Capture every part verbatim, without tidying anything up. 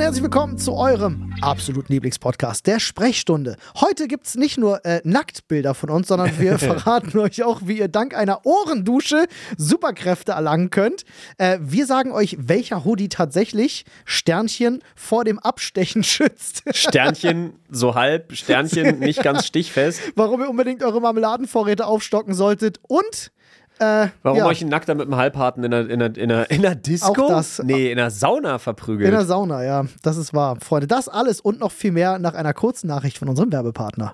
und herzlich willkommen zu eurem absoluten Lieblingspodcast, der Sprechstunde. Heute gibt es nicht nur äh, Nacktbilder von uns, sondern wir verraten euch auch, wie ihr dank einer Ohrendusche Superkräfte erlangen könnt. Äh, wir sagen euch, welcher Hoodie tatsächlich Sternchen vor dem Abstechen schützt. Sternchen so halb, Sternchen nicht ganz stichfest. Warum ihr unbedingt eure Marmeladenvorräte aufstocken solltet und Äh, Warum ja. euch ein Nackter mit einem Halbharten in der, in der, in der, in der Disco? Auch das. Nee, in der Sauna verprügelt. In der Sauna, ja. Das ist wahr. Freunde, das alles und noch viel mehr nach einer kurzen Nachricht von unserem Werbepartner.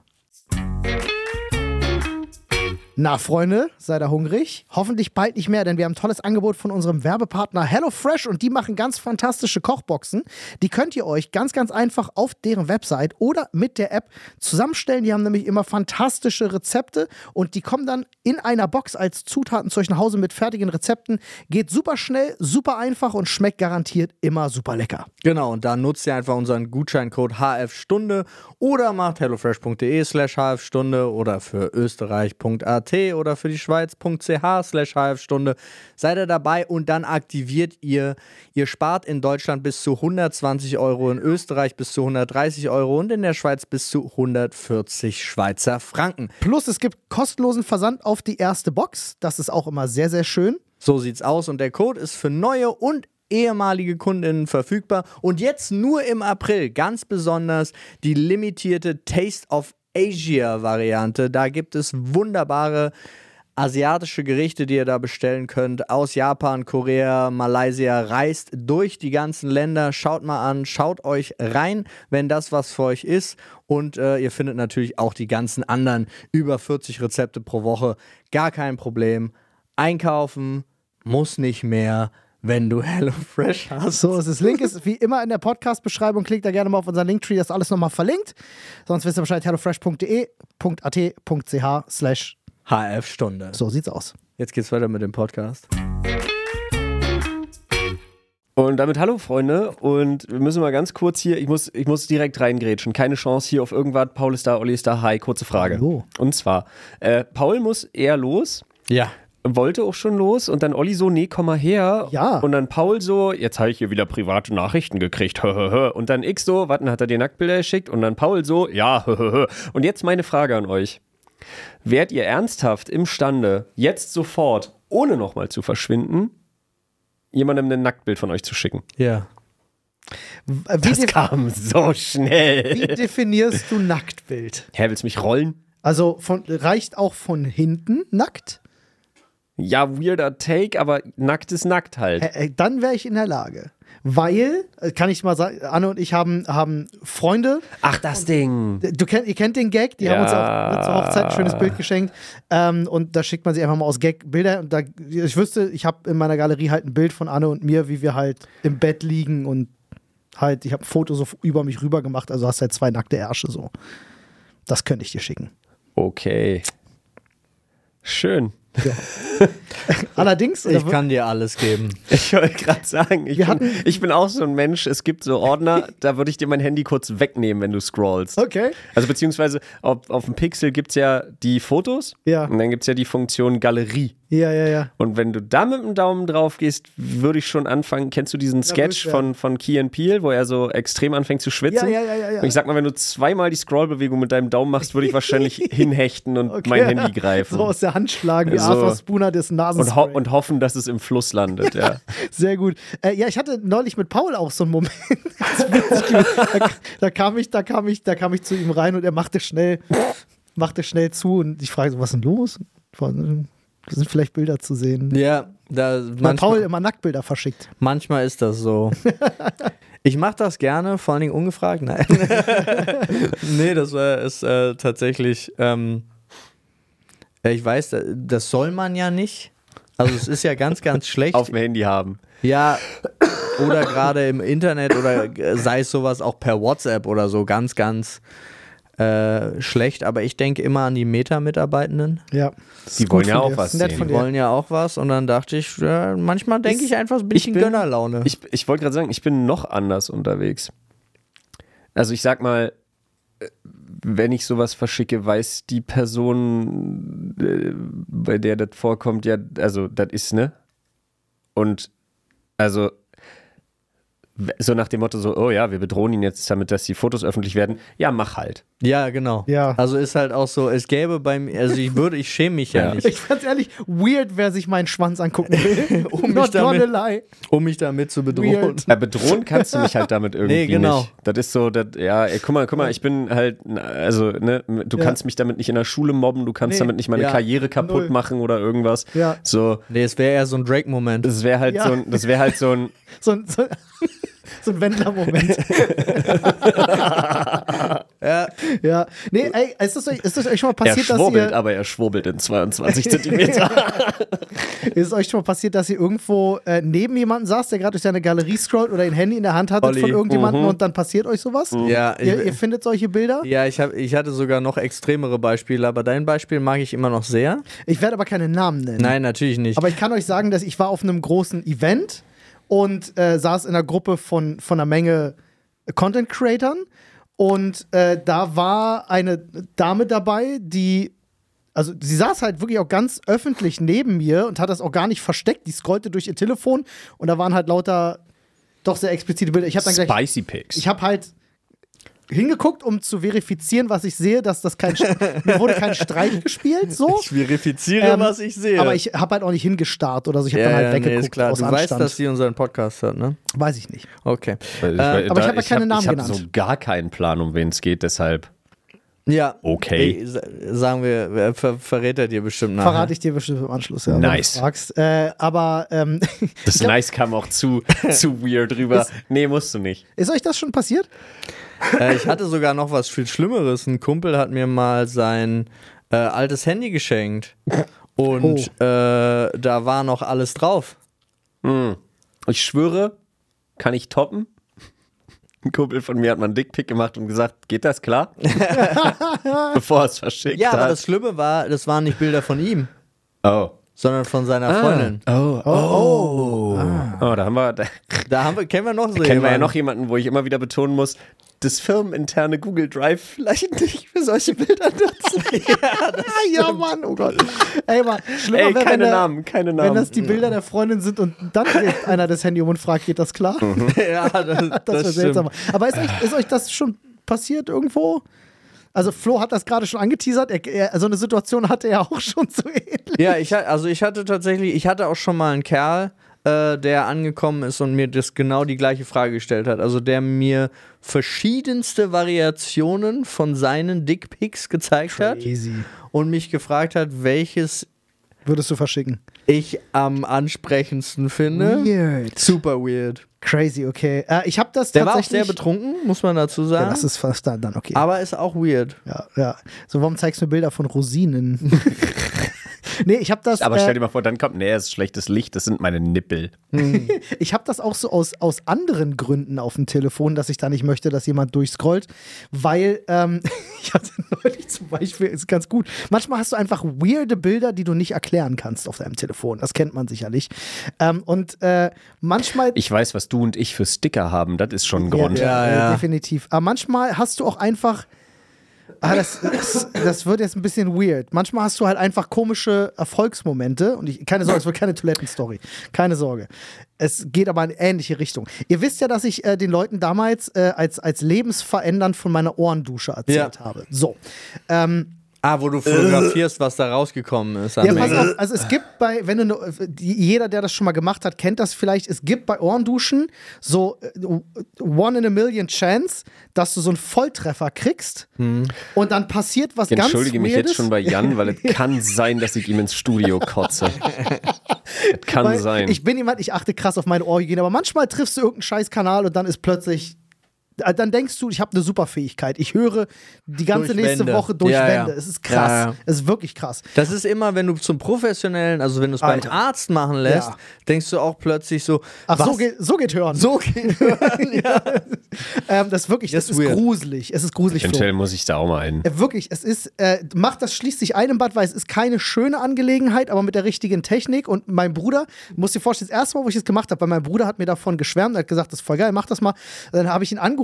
Na, Freunde, seid ihr hungrig? Hoffentlich bald nicht mehr, denn wir haben ein tolles Angebot von unserem Werbepartner HelloFresh und die machen ganz fantastische Kochboxen. Die könnt ihr euch ganz, ganz einfach auf deren Website oder mit der App zusammenstellen. Die haben nämlich immer fantastische Rezepte und die kommen dann in einer Box als Zutaten zu euch nach Hause mit fertigen Rezepten. Geht super schnell, super einfach und schmeckt garantiert immer super lecker. Genau, und da nutzt ihr einfach unseren Gutscheincode H F Stunde oder macht hellofresh.de slash hfstunde oder für österreich.at oder für die Schweiz.ch slash hfstunde. Seid ihr dabei und dann aktiviert ihr. Ihr spart in Deutschland bis zu hundertzwanzig Euro, in Österreich bis zu hundertdreißig Euro und in der Schweiz bis zu hundertvierzig Schweizer Franken. Plus es gibt kostenlosen Versand auf die erste Box. Das ist auch immer sehr, sehr schön. So sieht's aus und der Code ist für neue und ehemalige Kundinnen verfügbar. Und jetzt nur im April ganz besonders die limitierte Taste of Asia-Variante. Da gibt es wunderbare asiatische Gerichte, die ihr da bestellen könnt. Aus Japan, Korea, Malaysia. Reist durch die ganzen Länder. Schaut mal an, schaut euch rein, wenn das was für euch ist. Und äh, ihr findet natürlich auch die ganzen anderen über vierzig Rezepte pro Woche. Gar kein Problem. Einkaufen muss nicht mehr, wenn du HelloFresh hast. So, das Link ist wie immer in der Podcast-Beschreibung. Klickt da gerne mal auf unseren Linktree, das ist alles nochmal verlinkt. Sonst wisst ihr Bescheid, hellofresh.de, .at.ch slash hfstunde. So sieht's aus. Jetzt geht's weiter mit dem Podcast. Und damit hallo Freunde und wir müssen mal ganz kurz hier, ich muss, ich muss direkt reingrätschen, keine Chance hier auf irgendwas, Paul ist da, Olli ist da, hi, kurze Frage. Hallo. Und zwar, äh, Paul muss eher los. Ja. Wollte auch schon los und dann Olli so, nee, komm mal her. Ja. Und dann Paul so, jetzt habe ich hier wieder private Nachrichten gekriegt. Und dann ich so, warten, hat er dir Nacktbilder geschickt? Und dann Paul so, ja. Und jetzt meine Frage an euch. Wärt ihr ernsthaft imstande, jetzt sofort, ohne nochmal zu verschwinden, jemandem ein Nacktbild von euch zu schicken? Ja. Wie, Das def- kam so schnell. wie definierst du Nacktbild? Hä, willst du mich rollen? Also von, reicht auch von hinten nackt? Ja, weirder Take, aber nackt ist nackt halt. Äh, äh, dann wäre ich in der Lage. Weil, äh, kann ich mal sagen, Anne und ich haben, haben Freunde. Ach, das Ding. Du kennt, ihr kennt den Gag, die Ja. haben uns auch zur Hochzeit ein schönes Bild geschenkt. Ähm, und da schickt man sich einfach mal aus Gag Bilder. Und da, ich wüsste, ich habe in meiner Galerie halt ein Bild von Anne und mir, wie wir halt im Bett liegen und halt, ich habe ein Foto so über mich rüber gemacht, also hast halt zwei nackte Ärsche so. Das könnte ich dir schicken. Okay. Schön. Ja. Allerdings, Ich oder- kann dir alles geben. Ich wollte gerade sagen, ich Wir bin, hatten- ich bin auch so ein Mensch, es gibt so Ordner, da würde ich dir mein Handy kurz wegnehmen, wenn du scrollst. okay. Also beziehungsweise auf, auf dem Pixel gibt es ja die Fotos Ja. und dann gibt es ja die Funktion Galerie. Ja, ja, ja. Und wenn du da mit dem Daumen drauf gehst, würde ich schon anfangen, kennst du diesen Sketch Nervös von, von Key and Peele, wo er so extrem anfängt zu schwitzen? Ja, ja, ja, ja, ja. Und ich sag mal, wenn du zweimal die Scrollbewegung mit deinem Daumen machst, würde ich wahrscheinlich hinhechten und Okay. mein Handy greifen. So aus der Hand schlagen, wie So. Arthur Spooner des und, Nasenspray. ho und hoffen, dass es im Fluss landet, ja. Sehr gut. Äh, ja, ich hatte neulich mit Paul auch so einen Moment. Das ist witzig. da, da, kam ich, da, kam ich, da kam ich zu ihm rein und er machte schnell, machte schnell zu und ich frage so, was ist denn los? Da sind vielleicht Bilder zu sehen. Ja, da Weil manchmal, Paul immer Nacktbilder verschickt. manchmal ist das so. Ich mache das gerne, vor allen Dingen ungefragt. Nein. Nee, das war ist äh, tatsächlich. Ähm, äh, ich weiß, da- das soll man ja nicht. Also es ist ja ganz, ganz schlecht. Auf dem Handy haben. Ja, oder gerade im Internet oder äh, sei es sowas auch per WhatsApp oder so, ganz, ganz äh, schlecht. Aber ich denke immer an die Meta-Mitarbeitenden. Ja. Das Die ist wollen gut ja von auch dir. was Das ist nett sehen. von Die dir. wollen ja auch was und dann dachte ich, äh, manchmal denke ich einfach so ein bisschen bin- Gönnerlaune. Ich, ich wollte gerade sagen, ich bin noch anders unterwegs. Also ich sag mal, äh, wenn ich sowas verschicke, weiß die Person, äh, bei der das vorkommt, ja, also das ist, ne? Und also so nach dem Motto so, oh ja, wir bedrohen ihn jetzt damit, dass die Fotos öffentlich werden. Ja, mach halt. Ja, genau. Ja. Also ist halt auch so, es gäbe beim, also ich würde, ich schäme mich ja, Ja. nicht, Ich fand's ehrlich weird, wer sich meinen Schwanz angucken will. Um mich Not gonna damit- lie. um mich damit zu bedrohen. Weird. Ja, bedrohen kannst du mich halt damit irgendwie Nee, genau. nicht. Das ist so, das, ja, ey, guck mal, guck mal, ich bin halt, also, ne, du Ja. kannst mich damit nicht in der Schule mobben, du kannst Nee. damit nicht meine Ja. Karriere kaputt Null. machen oder irgendwas. Ja. So, Nee, es wäre eher so ein Drake-Moment. das wäre halt Ja. so ein, das wäre halt so ein, So, ein- so, so ein Wendler-Moment. Ja. Ja. Nee, ey, ist das, euch, ist das euch schon mal er passiert, dass schwurbelt, ihr. aber er schwurbelt in zweiundzwanzig Zentimeter. Ist es euch schon mal passiert, dass ihr irgendwo äh, neben jemanden saßt, der gerade durch seine Galerie scrollt oder ein Handy in der Hand hattet Olli. von irgendjemandem und dann passiert euch sowas? Ja, ich, Ihr, ihr findet solche Bilder? ja ich, hab, ich hatte sogar noch extremere Beispiele, aber dein Beispiel mag ich immer noch sehr. Ich werde aber keine Namen nennen. Nein, natürlich nicht. Aber ich kann euch sagen, dass ich war auf einem großen Event und äh, saß in einer Gruppe von, von einer Menge Content-Creatern und äh, da war eine Dame dabei, die, also sie saß halt wirklich auch ganz öffentlich neben mir und hat das auch gar nicht versteckt. Die scrollte durch ihr Telefon und da waren halt lauter doch sehr explizite Bilder. Ich habe dann gleich, Spicy Pics. ich habe halt hingeguckt, um zu verifizieren, was ich sehe, dass das kein, mir wurde kein Streich gespielt, so. ich verifiziere, Ähm, was ich sehe. Aber ich habe halt auch nicht hingestarrt oder so. Ich habe ja, dann halt ja, nee, weggeguckt ist klar. aus Du Anstand. weißt, dass sie unseren Podcast hört, ne? Weiß ich nicht. Okay. Weil Äh, aber ich hab ja keine Namen ich hab, genannt. Ich habe so gar keinen Plan, um wen es geht, deshalb. Ja. Okay. Ey, sa- sagen wir, wer ver verrät er dir bestimmt nachher. Verrate ich dir bestimmt im Anschluss, ja. wenn Nice. du fragst. Äh, aber ähm, Das Nice kam auch zu, zu weird rüber. Ist- Nee, musst du nicht. ist euch das schon passiert? Äh, ich hatte sogar noch was viel Schlimmeres. Ein Kumpel hat mir mal sein äh, altes Handy geschenkt. Und äh, da war noch alles drauf. Ich schwöre, kann ich toppen? Ein Kumpel von mir hat mal einen Dickpick gemacht und gesagt, geht das klar? Bevor er es verschickt Ja, aber hat. das Schlimme war, das waren nicht Bilder von ihm, Oh. sondern von seiner Freundin. Oh, oh. Oh, da haben wir, da Da haben wir, kennen wir noch so kennen wir ja jemanden. noch jemanden, wo ich immer wieder betonen muss, das firmeninterne Google Drive vielleicht nicht für solche Bilder nutzen. Ah, ja, Mann, oh Gott. Ey, Mann, schlimmer Ey, wäre, keine wenn, der- Namen, keine wenn Namen. das die Bilder der Freundin sind und dann dreht einer das Handy um und fragt, geht das klar? ja, das, Das das, wäre stimmt. seltsam. Aber ist euch, ist euch das schon passiert irgendwo? Also Flo hat das gerade schon angeteasert. Er, er, so eine Situation hatte er auch schon so ähnlich. Ja, ich, ha- also ich hatte tatsächlich, ich hatte auch schon mal einen Kerl, äh, der angekommen ist und mir das genau die gleiche Frage gestellt hat. Also der mir verschiedenste Variationen von seinen Dickpics gezeigt hat Easy. und mich gefragt hat, welches Würdest du verschicken? ich am ansprechendsten finde. Weird. Super weird. Crazy, okay. Äh, ich habe das Der war auch tatsächlich... sehr betrunken, muss man dazu ja, sagen. das ist fast dann, dann okay. aber ist auch weird. Ja, ja. So, warum zeigst du mir Bilder von Rosinen? Nee, ich habe das... Aber äh, stell dir mal vor, dann kommt, nee, es ist schlechtes Licht, das sind meine Nippel. Ich habe das auch so aus, aus anderen Gründen auf dem Telefon, dass ich da nicht möchte, dass jemand durchscrollt, weil ähm, ich hatte neulich zum Beispiel, ist ganz gut, manchmal hast du einfach weirde Bilder, die du nicht erklären kannst auf deinem Telefon, das kennt man sicherlich. Ähm, und äh, manchmal... Ich weiß, was du und ich für Sticker haben, das ist schon ein Grund. Ja, äh, ja. definitiv. Aber manchmal hast du auch einfach... Ah, das, das, das wird jetzt ein bisschen weird. Manchmal hast du halt einfach komische Erfolgsmomente und ich, keine Sorge, es wird keine Toilettenstory. Keine Sorge. Es geht aber in eine ähnliche Richtung. Ihr wisst ja, dass ich äh, den Leuten damals äh, als, als lebensverändernd von meiner Ohrendusche erzählt Ja. habe. So. Ähm, Ah, wo du fotografierst, was da rausgekommen ist. ja, am pass Ende. auf, also es gibt bei, wenn du, ne, die- jeder, der das schon mal gemacht hat, kennt das vielleicht, es gibt bei Ohrenduschen so äh, one in a million chance, dass du so einen Volltreffer kriegst und dann passiert was Ich ganz entschuldige mich Weirdes. jetzt schon bei Jan, weil es kann sein, dass ich ihm ins Studio kotze. Es kann Weil sein. Ich bin jemand, ich achte krass auf meine Ohrhygiene, aber manchmal triffst du irgendeinen scheiß Kanal und dann ist plötzlich, äh, dann denkst du, ich habe eine Superfähigkeit. Ich höre die ganze Durch nächste Wände. Woche durch Ja, ja. Wände. Es ist krass. Ja, ja. Es ist wirklich krass. Das ist immer, wenn du zum Professionellen, also wenn du es beim Alter. Arzt machen lässt, Ja. denkst du auch plötzlich so, Ach, was? so geht, so geht hören. So geht ja. Ähm, das ist wirklich, das, Das ist ist weird. gruselig. Es ist gruselig, Flo. Eventuell muss ich da auch mal ein. Äh, Wirklich, es ist, äh, macht das schließt sich ein im Bad, weil es ist keine schöne Angelegenheit, aber mit der richtigen Technik. Und mein Bruder, du musst dir vorstellen, das erste Mal, wo ich das gemacht habe, weil mein Bruder hat mir davon geschwärmt, er hat gesagt, das ist voll geil, mach das mal. Dann habe ich ihn angerufen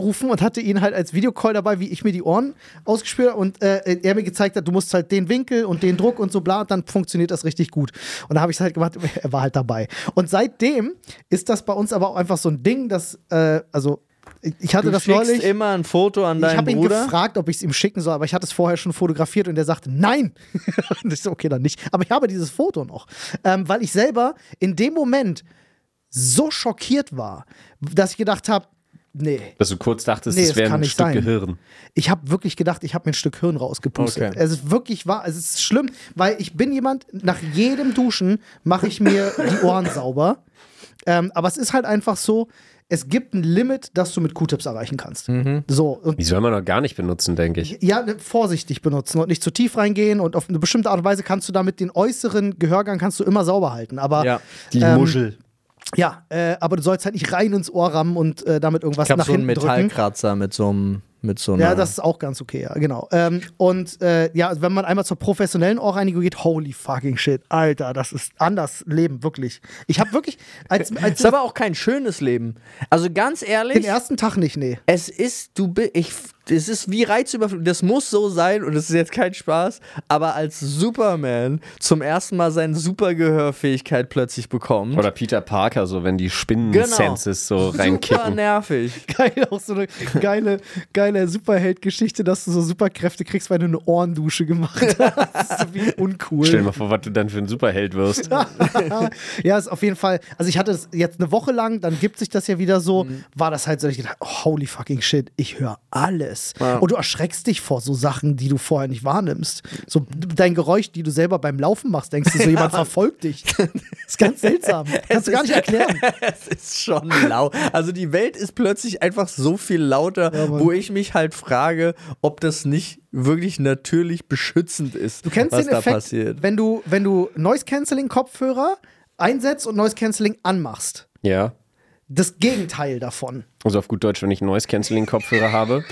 angerufen und hatte ihn halt als Videocall dabei, wie ich mir die Ohren ausgespürt habe und äh, er mir gezeigt hat, du musst halt den Winkel und den Druck und so bla, und dann funktioniert das richtig gut. Und da habe ich es halt gemacht, er war halt dabei. Und seitdem ist das bei uns aber auch einfach so ein Ding, dass, äh, also ich hatte Du das schickst neulich. immer ein Foto an Ich deinen habe ihn Bruder. gefragt, ob ich es ihm schicken soll, aber ich hatte es vorher schon fotografiert und er sagte, nein. Und ich so, okay, dann nicht. Aber ich habe dieses Foto noch, ähm, weil ich selber in dem Moment so schockiert war, dass ich gedacht habe, nee. Dass du kurz dachtest, Nee, es das wäre kann ein nicht Stück sein. Gehirn. Ich habe wirklich gedacht, ich habe mir ein Stück Hirn rausgepustet. Okay. Es ist wirklich wahr, es ist schlimm, weil ich bin jemand, nach jedem Duschen mache ich mir die Ohren sauber. Ähm, aber es ist halt einfach so, es gibt ein Limit, das du mit Q-Tips erreichen kannst. Mhm. So, und Die soll man noch gar nicht benutzen, denke ich. ja, vorsichtig benutzen und nicht zu tief reingehen und auf eine bestimmte Art und Weise kannst du damit den äußeren Gehörgang kannst du immer sauber halten. Aber Ja. Die Ähm, Muschel. ja, äh, aber du sollst halt nicht rein ins Ohr rammen und äh, damit irgendwas Ich habe nach so einen hinten drücken. Metallkratzer mit so einem mit so einer. Ja, das ist auch ganz okay, ja, genau. Ähm, und äh, ja, also wenn man einmal zur professionellen Ohrreinigung geht, holy fucking shit, Alter, das ist anders Leben, wirklich. Ich habe wirklich, als, als ist aber auch kein schönes Leben. Also ganz ehrlich, den ersten Tag nicht, nee. es ist, du bi- ich, es ist wie Reizüberflutung. Das muss so sein und es ist jetzt kein Spaß, aber als Superman zum ersten Mal seine Supergehörfähigkeit plötzlich bekommt. Oder Peter Parker, so wenn die Genau. Spinnen-Senses so Super reinkicken. nervig. Geil, auch so eine geile, geile Superheld-Geschichte, dass du so Superkräfte kriegst, weil du eine Ohrendusche gemacht hast. Das ist so wie uncool. Stell dir mal vor, was du dann für ein Superheld wirst. Ja, ist auf jeden Fall, also ich hatte es jetzt eine Woche lang, dann gibt sich das ja wieder so, war das halt so, dass ich gedacht, oh, holy fucking shit, ich höre alles. Ja. Und du erschreckst dich vor so Sachen, die du vorher nicht wahrnimmst. So dein Geräusch, die du selber beim Laufen machst, denkst du so, jemand verfolgt dich. Das ist ganz seltsam. Kannst du gar nicht erklären. Es ist schon laut. Also die Welt ist plötzlich einfach so viel lauter, Ja, Mann. wo ich mich halt frage, ob das nicht wirklich natürlich beschützend ist, Du kennst was den da Effekt, passiert. wenn du, wenn du Noise-Canceling-Kopfhörer einsetzt und Noise-Canceling anmachst. Ja. Das Gegenteil davon. Also auf gut Deutsch, wenn ich einen Noise-Canceling-Kopfhörer habe.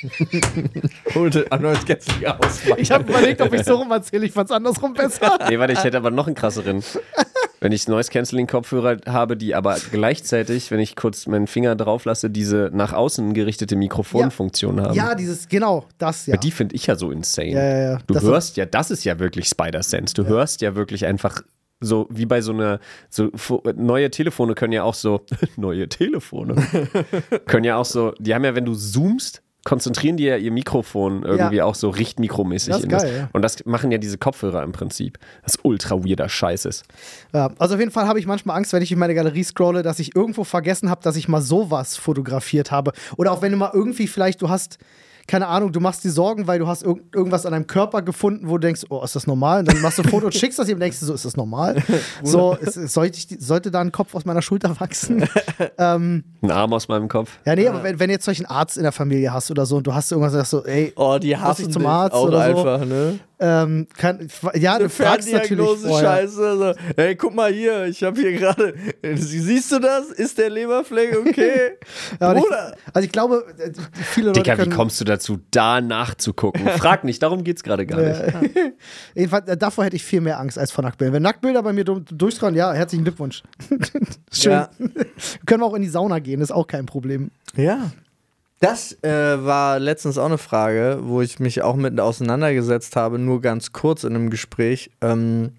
Holte an neues Gänzlich aus. Ich habe überlegt, ob ich so rum erzähle, ich fand's andersrum besser. Nee, warte, ich hätte aber noch einen krasseren. Wenn ich Noise-Canceling-Kopfhörer habe, die aber gleichzeitig, wenn ich kurz meinen Finger drauf lasse, diese nach außen gerichtete Mikrofonfunktion haben. Ja, dieses, genau, das ja. Die finde ich ja so insane. Ja, ja, ja. Du Das- hörst ja, das ist ja wirklich Spider-Sense. Du hörst ja wirklich einfach so wie bei so einer, so fo- neue Telefone können ja auch so, neue Telefone können ja auch so, die haben ja, wenn du zoomst, konzentrieren die ja ihr Mikrofon irgendwie Ja. auch so richtmikromäßig. Das ist in geil, ja. Und das machen ja diese Kopfhörer im Prinzip. Das ultra weirder Scheiß ist. Ja, also auf jeden Fall habe ich manchmal Angst, wenn ich in meine Galerie scrolle, dass ich irgendwo vergessen habe, dass ich mal sowas fotografiert habe. Oder auch wenn du mal irgendwie vielleicht, du hast, keine Ahnung, du machst dir Sorgen, weil du hast irg irgendwas an deinem Körper gefunden, wo du denkst, oh, ist das normal? Und dann machst du ein Foto und schickst das ihm und denkst du so, ist das normal? So, ist, ist, sollte, ich, sollte da ein Kopf aus meiner Schulter wachsen? ähm, Ein Arm aus meinem Kopf. ja, nee, aber wenn, wenn du jetzt solch einen Arzt in der Familie hast oder so und du hast irgendwas, sagst so, ey, Oh, die muss hassen ich zum dich Arzt auch oder so? einfach, ne? Ähm, kann, ja, du fragst natürlich Ferndiagnose, vorher. Scheiße. So, hey, guck mal hier, ich habe hier gerade. Siehst du das? Ist der Leberfleck okay? Ja, und Bruder. ich, also ich glaube, äh, viele Leute Digga, wie können, kommst du dazu, da nachzugucken? Frag nicht, darum geht's gerade gar nicht. Jedenfalls, äh, davor hätte ich viel mehr Angst als vor Nacktbildern. Wenn Nacktbilder bei mir du- durchscrollen, ja, herzlichen Glückwunsch. Schön. Ja. Können wir auch in die Sauna gehen, ist auch kein Problem. Ja. Das äh, war letztens auch eine Frage, wo ich mich auch mit auseinandergesetzt habe, nur ganz kurz in einem Gespräch. Ähm,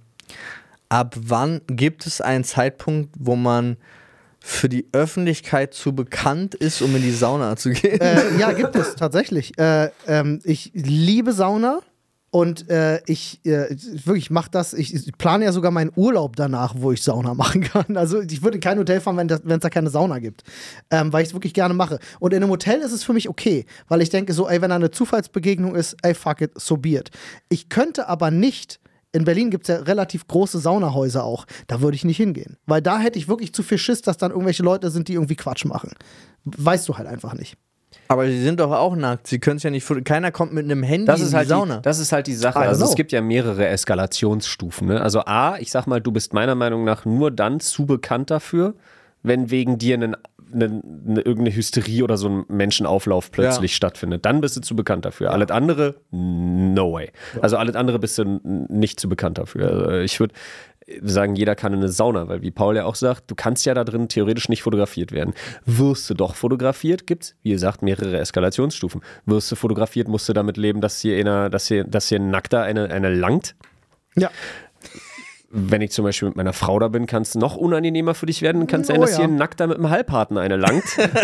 ab wann gibt es einen Zeitpunkt, wo man für die Öffentlichkeit zu bekannt ist, um in die Sauna zu gehen? Äh, ja, gibt es tatsächlich. Äh, ähm, ich liebe Sauna. Und äh, ich äh, wirklich mache das, ich, ich plane ja sogar meinen Urlaub danach, wo ich Sauna machen kann. Also ich würde in kein Hotel fahren, wenn es da keine Sauna gibt. Ähm, weil ich es wirklich gerne mache. Und in einem Hotel ist es für mich okay, weil ich denke so, ey, wenn da eine Zufallsbegegnung ist, ey, fuck it, so be it. Ich könnte aber nicht, in Berlin gibt es ja relativ große Saunahäuser auch, da würde ich nicht hingehen. Weil da hätte ich wirklich zu viel Schiss, dass dann irgendwelche Leute sind, die irgendwie Quatsch machen. Weißt du halt einfach nicht. Aber sie sind doch auch nackt. Sie können es ja nicht. foto- Keiner kommt mit einem Handy Das in ist, die halt Sauna. die, das ist halt die Sache. I don't Also es know. gibt ja mehrere Eskalationsstufen. Ne? Also A, ich sag mal, du bist meiner Meinung nach nur dann zu bekannt dafür, wenn wegen dir einen, einen, eine, irgendeine Hysterie oder so ein Menschenauflauf plötzlich Ja. stattfindet. Dann bist du zu bekannt dafür. Alles andere, no way. Also alles andere bist du n- nicht zu bekannt dafür. Also ich würde sagen, jeder kann in eine Sauna, weil wie Paul ja auch sagt, du kannst ja da drin theoretisch nicht fotografiert werden. Wirst du doch fotografiert, gibt's, wie gesagt, mehrere Eskalationsstufen. Wirst du fotografiert, musst du damit leben, dass hier einer, dass hier, dass hier ein Nackter eine, eine langt. Ja. Wenn ich zum Beispiel mit meiner Frau da bin, kann es noch unangenehmer für dich werden. Kann es sein, Oh dass ja. hier ein Nackter mit einem Halbharten eine langt.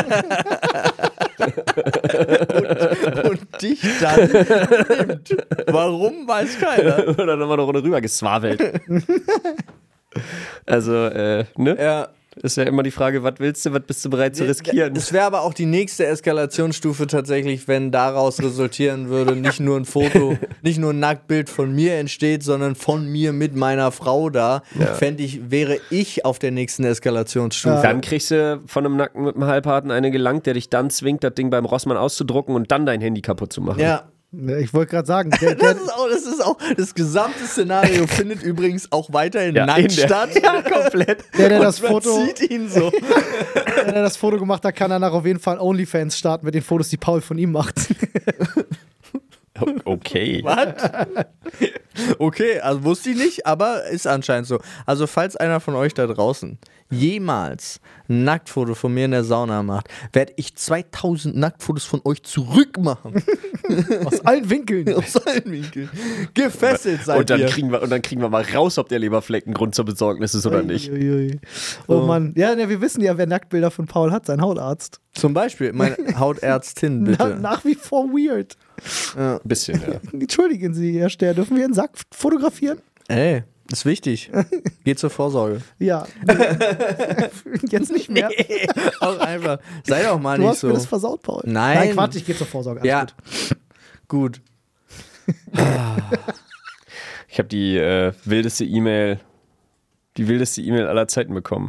und, und dich dann nimmt. Warum, weiß keiner. Oder nochmal eine Runde rüber geswabelt. Also, äh, ne? Ja. Ist ja immer die Frage, was willst du, was bist du bereit zu riskieren? Es wäre aber auch die nächste Eskalationsstufe tatsächlich, wenn daraus resultieren würde, nicht nur ein Foto, nicht nur ein Nacktbild von mir entsteht, sondern von mir mit meiner Frau da, ja. fände ich, wäre ich auf der nächsten Eskalationsstufe. Dann kriegst du von einem Nacken mit einem Halbharten eine gelangt, der dich dann zwingt, das Ding beim Rossmann auszudrucken und dann dein Handy kaputt zu machen. Ja. Ich wollte gerade sagen, der, der, Das ist, auch, das ist auch, das gesamte Szenario findet übrigens auch weiterhin Ja, nackt in der- statt. Ja, komplett. der, der, das Man Foto, sieht ihn so. der, der das Foto gemacht hat, kann danach auf jeden Fall OnlyFans starten mit den Fotos, die Paul von ihm macht. Okay. Was? Okay, also wusste ich nicht, aber ist anscheinend so. Also falls einer von euch da draußen jemals ein Nacktfoto von mir in der Sauna macht, werde ich zweitausend Nacktfotos von euch zurückmachen. Aus allen Winkeln. Aus allen Winkeln. Gefesselt seid Und dann, ihr. kriegen wir, und dann kriegen wir mal raus, ob der Leberfleck ein Grund zur Besorgnis ist oder nicht. Uiuiui. Oh Mann. Ja, ne, wir wissen ja, wer Nacktbilder von Paul hat, sein Hautarzt. Zum Beispiel, meine Hautärztin, Na, bitte. nach wie vor weird. Ein bisschen, ja. Entschuldigen Sie, Herr Ster, dürfen wir einen Sack fotografieren? Ey, ist wichtig. Geht zur Vorsorge. Ja. Jetzt nicht mehr. Auch einfach. Sei doch mal Du nicht hast so. mir das versaut, Paul. Nein. Nein, Quatsch, ich gehe zur Vorsorge. Alles Ja. gut. Gut. Ich habe die äh, wildeste E-Mail, die wildeste E-Mail aller Zeiten bekommen.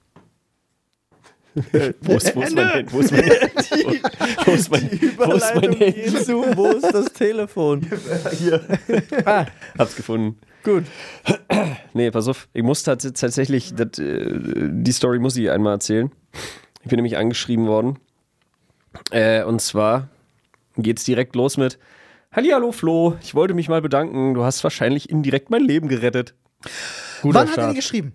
Wo ist, wo ist mein Handy? Wo ist mein Handy? Wo ist mein, wo ist mein Überleitung Handy? geht zu, wo ist das Telefon? Hier. Ah, Hab's gefunden. gut. Nee, pass auf, ich muss tats tatsächlich, das, äh, die Story muss ich einmal erzählen. Ich bin nämlich angeschrieben worden. Äh, und zwar geht's direkt los mit: Hallihallo Flo, ich wollte mich mal bedanken. Du hast wahrscheinlich indirekt mein Leben gerettet. Guter Wann hat er Start. die geschrieben?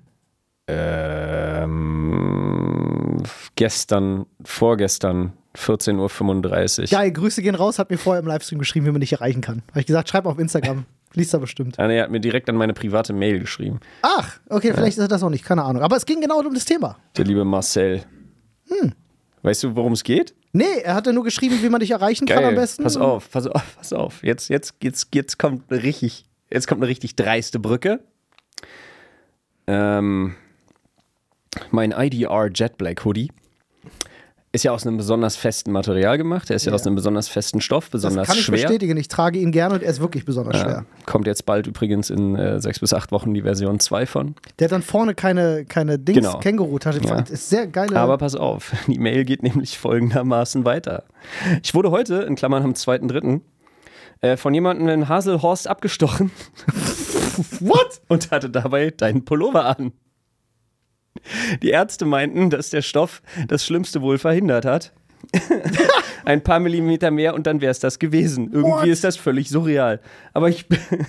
Ähm, gestern, vorgestern, vierzehn Uhr fünfunddreißig. Geil, Grüße gehen raus, hat mir vorher im Livestream geschrieben, wie man dich erreichen kann. Habe ich gesagt, schreib auf Instagram. Liest er bestimmt. Ah, nee, er hat mir direkt an meine private Mail geschrieben. Ach, okay, vielleicht ist er das noch nicht, keine Ahnung. Aber es ging genau um das Thema. Der liebe Marcel. Hm. Weißt du, worum es geht? Nee, er hat ja nur geschrieben, wie man dich erreichen kann am besten. Pass auf, pass auf, pass auf. Jetzt, jetzt, jetzt, jetzt kommt eine richtig, jetzt kommt eine richtig dreiste Brücke. Ähm, mein I D R Jet Black Hoodie ist ja aus einem besonders festen Material gemacht. Er ist ja, Ja. aus einem besonders festen Stoff, Das besonders kann ich schwer. bestätigen. Ich trage ihn gerne und er ist wirklich besonders Ja, schwer. kommt jetzt bald übrigens in äh, sechs bis acht Wochen die Version zwei von. Der hat dann vorne keine, keine Dings, Genau. Känguru-Tasche. Ja. Ist sehr geile. Aber pass auf, die Mail geht nämlich folgendermaßen weiter. Ich wurde heute, in Klammern am zweiten dritten äh, von jemandem in Haselhorst abgestochen. What? Und hatte dabei deinen Pullover an. Die Ärzte meinten, dass der Stoff das Schlimmste wohl verhindert hat. Ein paar Millimeter mehr und dann wäre es das gewesen. Irgendwie What? ist das völlig surreal. Aber ich,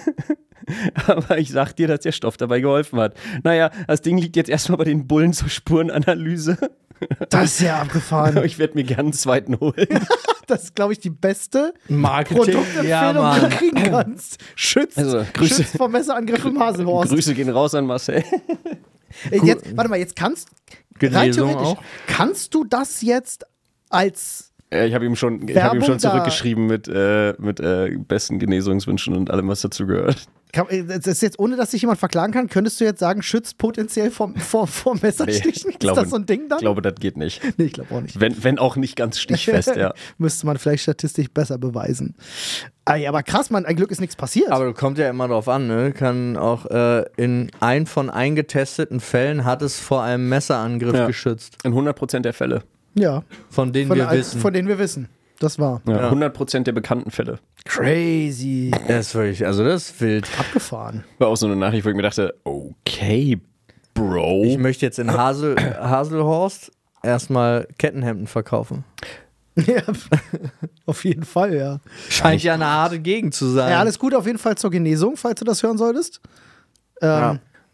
aber ich sag dir, dass der Stoff dabei geholfen hat. Naja, das Ding liegt jetzt erstmal bei den Bullen zur Spurenanalyse. Das ist ja abgefahren. Aber ich werde mir gerne einen zweiten holen. Das ist, glaube ich, die beste Marketing. Produktempfehlung, Ja, die du Mann. kriegen kannst. Schützt, Also, Grüße. schützt vor Messerangriff im Haselhorst. Grüße gehen raus an Marcel. Ey, jetzt, warte mal, jetzt kannst rein Genesung theoretisch, auch. kannst du das jetzt als Ja, ich habe ihm schon, ich hab ihm Werbung schon da. zurückgeschrieben mit, äh, mit äh, besten Genesungswünschen und allem, was dazu gehört. Kann, das ist jetzt, ohne dass sich jemand verklagen kann, könntest du jetzt sagen, schützt potenziell vor, vor, vor Messerstichen? ich glaube, ist das so ein Ding dann? Ich glaube, das geht nicht. nee, ich glaube auch nicht. Wenn, wenn auch nicht ganz stichfest, ja. Müsste man vielleicht statistisch besser beweisen. Ey, aber krass, man, ein Glück ist nichts passiert. Aber kommt ja immer drauf an, ne? Kann auch äh, in ein von eingetesteten Fällen hat es vor einem Messerangriff Ja. geschützt. In hundert Prozent der Fälle. ja, Von denen von, wir all- wissen. von denen wir wissen. Das war Ja, Ja. hundert Prozent der bekannten Fälle. crazy. Das ist wirklich, also das ist wild. Abgefahren. War auch so eine Nachricht, wo ich mir dachte, okay, Bro. Ich möchte jetzt in Hasel, Haselhorst erstmal Kettenhemden verkaufen. Ja, auf jeden Fall, ja. Scheint ja eine harte Gegend zu sein. Ja, alles gut auf jeden Fall zur Genesung, falls du das hören solltest. Ähm, Ja.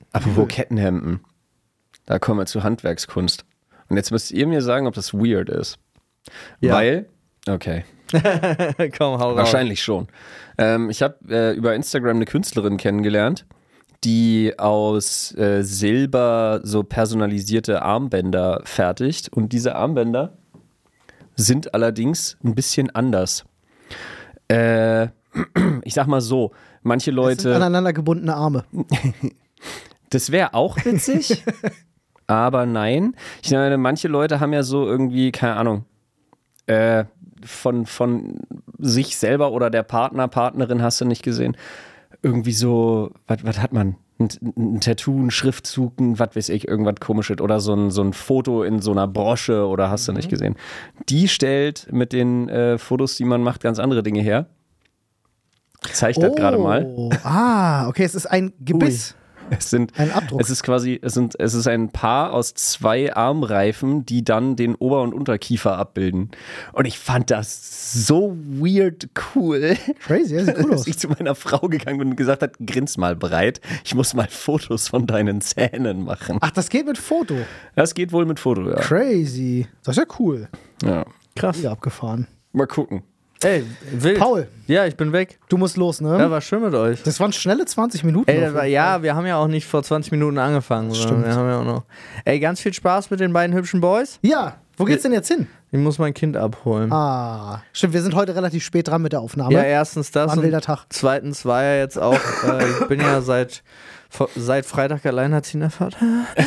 Apropos Kettenhemden. Da kommen wir zu Handwerkskunst. Und jetzt müsst ihr mir sagen, ob das weird ist. Ja. Weil, okay. Komm, hau raus. Wahrscheinlich schon. Ähm, ich habe äh, über Instagram eine Künstlerin kennengelernt, die aus äh, Silber so personalisierte Armbänder fertigt. Und diese Armbänder sind allerdings ein bisschen anders. Äh, ich sag mal so, manche Das sind Leute... aneinander gebundene Arme. Das wäre auch witzig, aber nein. Ich meine, manche Leute haben ja so irgendwie, keine Ahnung, äh, von, von sich selber oder der Partner, Partnerin, hast du nicht gesehen, irgendwie so, was hat man? Ein, ein Tattoo, ein Schriftzug, ein, was weiß ich, irgendwas Komisches oder so ein, so ein Foto in so einer Brosche oder hast du nicht gesehen. Die stellt mit den äh, Fotos, die man macht, ganz andere Dinge her. Ich zeige das gerade mal. Ah, okay, es ist ein Gebiss. Es sind, Ein Abdruck. es ist quasi, es sind, es ist ein Paar aus zwei Armreifen, die dann den Ober- und Unterkiefer abbilden. Und ich fand das so weird cool. Crazy, ja, sieht cool Dass aus. ich zu meiner Frau gegangen bin und gesagt hat, grins mal breit, ich muss mal Fotos von deinen Zähnen machen. Ach, das geht mit Foto. Das geht wohl mit Foto, ja. Crazy. Das ist ja cool. ja. Krass. Wieder abgefahren. Mal gucken. Ey, wild. Paul, Ja, ich bin weg. du musst los, ne? Ja, war schön mit euch. Das waren schnelle zwanzig Minuten. Ey, auf das war, jeden ja, Fall. wir haben ja auch nicht vor zwanzig Minuten angefangen. sondern Stimmt. Wir haben ja auch noch. Ey, ganz viel Spaß mit den beiden hübschen Boys. Ja, wo geht's denn jetzt hin? Ich muss mein Kind abholen. Ah, stimmt, wir sind heute relativ spät dran mit der Aufnahme. Ja, erstens das. War ein und wilder Tag. Zweitens war ja jetzt auch, äh, ich bin ja seit, seit Freitag alleinerziehender Vater.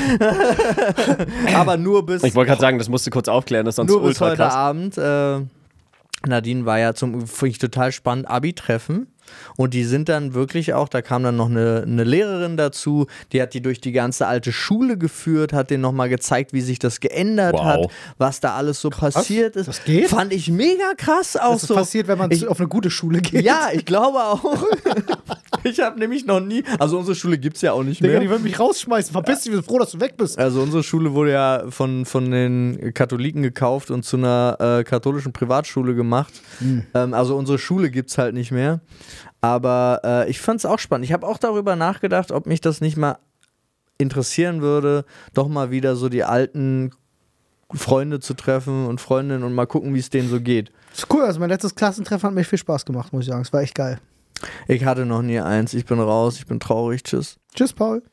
Aber nur bis, Ich wollte gerade sagen, das musst du kurz aufklären, das ist sonst nur bis ultra heute krass. Abend. Äh, Nadine war ja zum, finde ich total spannend, Abi-Treffen. Und die sind dann wirklich auch, da kam dann noch eine, eine Lehrerin dazu, die hat die durch die ganze alte Schule geführt, hat denen nochmal gezeigt, wie sich das geändert Wow. hat, was da alles so passiert ist. Das geht? Fand ich mega krass auch Das ist so. passiert, wenn man ich, auf eine gute Schule geht. Ja, ich glaube auch. Ich habe nämlich noch nie, also unsere Schule gibt es ja auch nicht Digga, mehr. die würden mich rausschmeißen. Verpiss dich, wir sind froh, dass du weg bist. Also unsere Schule wurde ja von, von den Katholiken gekauft und zu einer äh, katholischen Privatschule gemacht. Mhm. Ähm, also unsere Schule gibt es halt nicht mehr. Aber äh, ich fand es auch spannend. Ich habe auch darüber nachgedacht, ob mich das nicht mal interessieren würde, doch mal wieder so die alten Freunde zu treffen und Freundinnen und mal gucken, wie es denen so geht. Ist cool, also mein letztes Klassentreffen hat mir viel Spaß gemacht, muss ich sagen. Es war echt geil. Ich hatte noch nie eins. Ich bin raus. Ich bin traurig. Tschüss. Tschüss, Paul.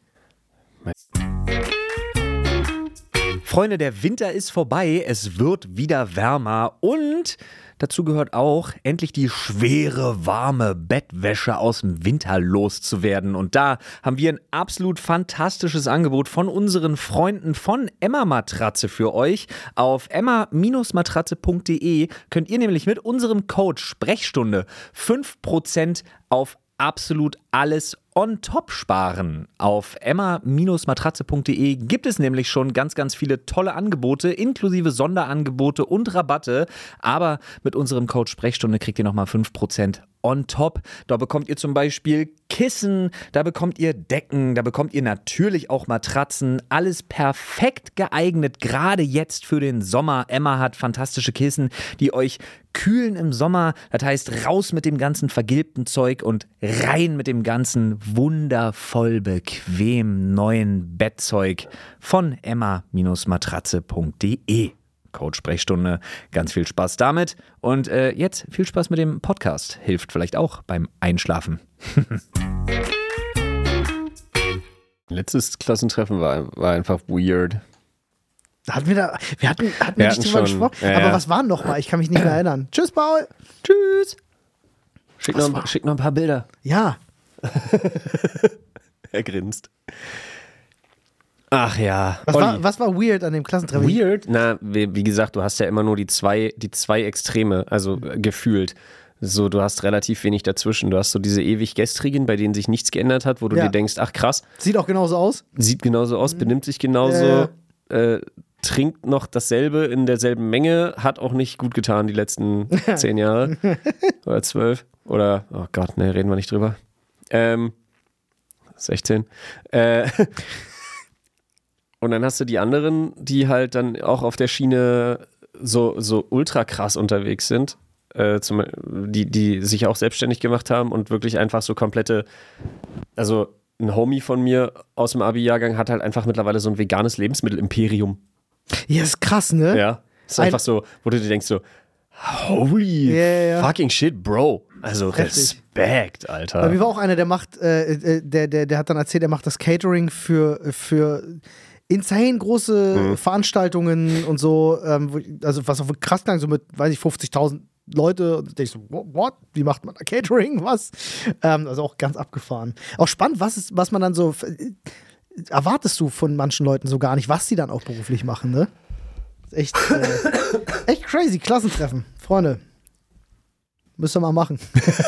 Freunde, der Winter ist vorbei, es wird wieder wärmer und dazu gehört auch, endlich die schwere, warme Bettwäsche aus dem Winter loszuwerden. Und da haben wir ein absolut fantastisches Angebot von unseren Freunden von Emma Matratze für euch. Auf emma Matratze punkt de könnt ihr nämlich mit unserem Code Sprechstunde fünf Prozent auf absolut alles on top sparen. Auf emma Matratze punkt de gibt es nämlich schon ganz, ganz viele tolle Angebote, inklusive Sonderangebote und Rabatte. Aber mit unserem Code Sprechstunde kriegt ihr nochmal fünf Prozent on top. Da bekommt ihr zum Beispiel Kissen, da bekommt ihr Decken, da bekommt ihr natürlich auch Matratzen. Alles perfekt geeignet, gerade jetzt für den Sommer. Emma hat fantastische Kissen, die euch kühlen im Sommer. Das heißt, raus mit dem ganzen vergilbten Zeug und rein mit dem ganzen wundervoll bequem neuen Bettzeug von emma Matratze punkt de. Code Sprechstunde, ganz viel Spaß damit und äh, jetzt viel Spaß mit dem Podcast, hilft vielleicht auch beim Einschlafen. Letztes Klassentreffen war, war einfach weird. Hatten wir da, wir hatten, hatten wir Wir nicht hatten drüber schon, gesprochen. ja, Aber ja. was war noch mal? Ich kann mich nicht mehr erinnern. Tschüss, Paul. Tschüss. Schick Was noch, war? schick noch ein paar Bilder. Ja. Er grinst. Ach ja. Was Olli. war, was war weird an dem Klassentreffen? Weird? Na, wie, wie gesagt, du hast ja immer nur die zwei, die zwei Extreme, also äh, gefühlt. So, du hast relativ wenig dazwischen. Du hast so diese ewig gestrigen, bei denen sich nichts geändert hat, wo du Ja. dir denkst, ach krass, Sieht auch genauso aus. sieht genauso aus, benimmt sich genauso, Ja, äh, trinkt noch dasselbe in derselben Menge, hat auch nicht gut getan die letzten zehn Jahre oder zwölf oder, oh Gott, ne, reden wir nicht drüber. Ähm, sechzehn. Äh, und dann hast du die anderen, die halt dann auch auf der Schiene so, so ultra krass unterwegs sind, äh, zum, die, die sich auch selbstständig gemacht haben und wirklich einfach so komplette, also ein Homie von mir aus dem Abi-Jahrgang hat halt einfach mittlerweile so ein veganes Lebensmittel-Imperium. Ja, ist krass, ne? Ja. Ist einfach Ein- so, wo du dir denkst so, holy Ja, ja, ja. fucking shit, Bro. Also Heftig. Respekt, Alter. Aber wie war auch einer, der macht, äh, äh, der, der, der hat dann erzählt, er macht das Catering für, für insane große Mhm. Veranstaltungen und so, ähm, wo- also was auch krass klang, so mit, weiß ich, fünfzigtausend Leute und ich so, what, what? Wie macht man da Catering? Was? Ähm, also auch ganz abgefahren. Auch spannend, was, ist, was man dann so, äh, erwartest du von manchen Leuten so gar nicht, was die dann auch beruflich machen, ne? Ist echt, äh, echt crazy, Klassentreffen, Freunde. Müsst ihr mal machen.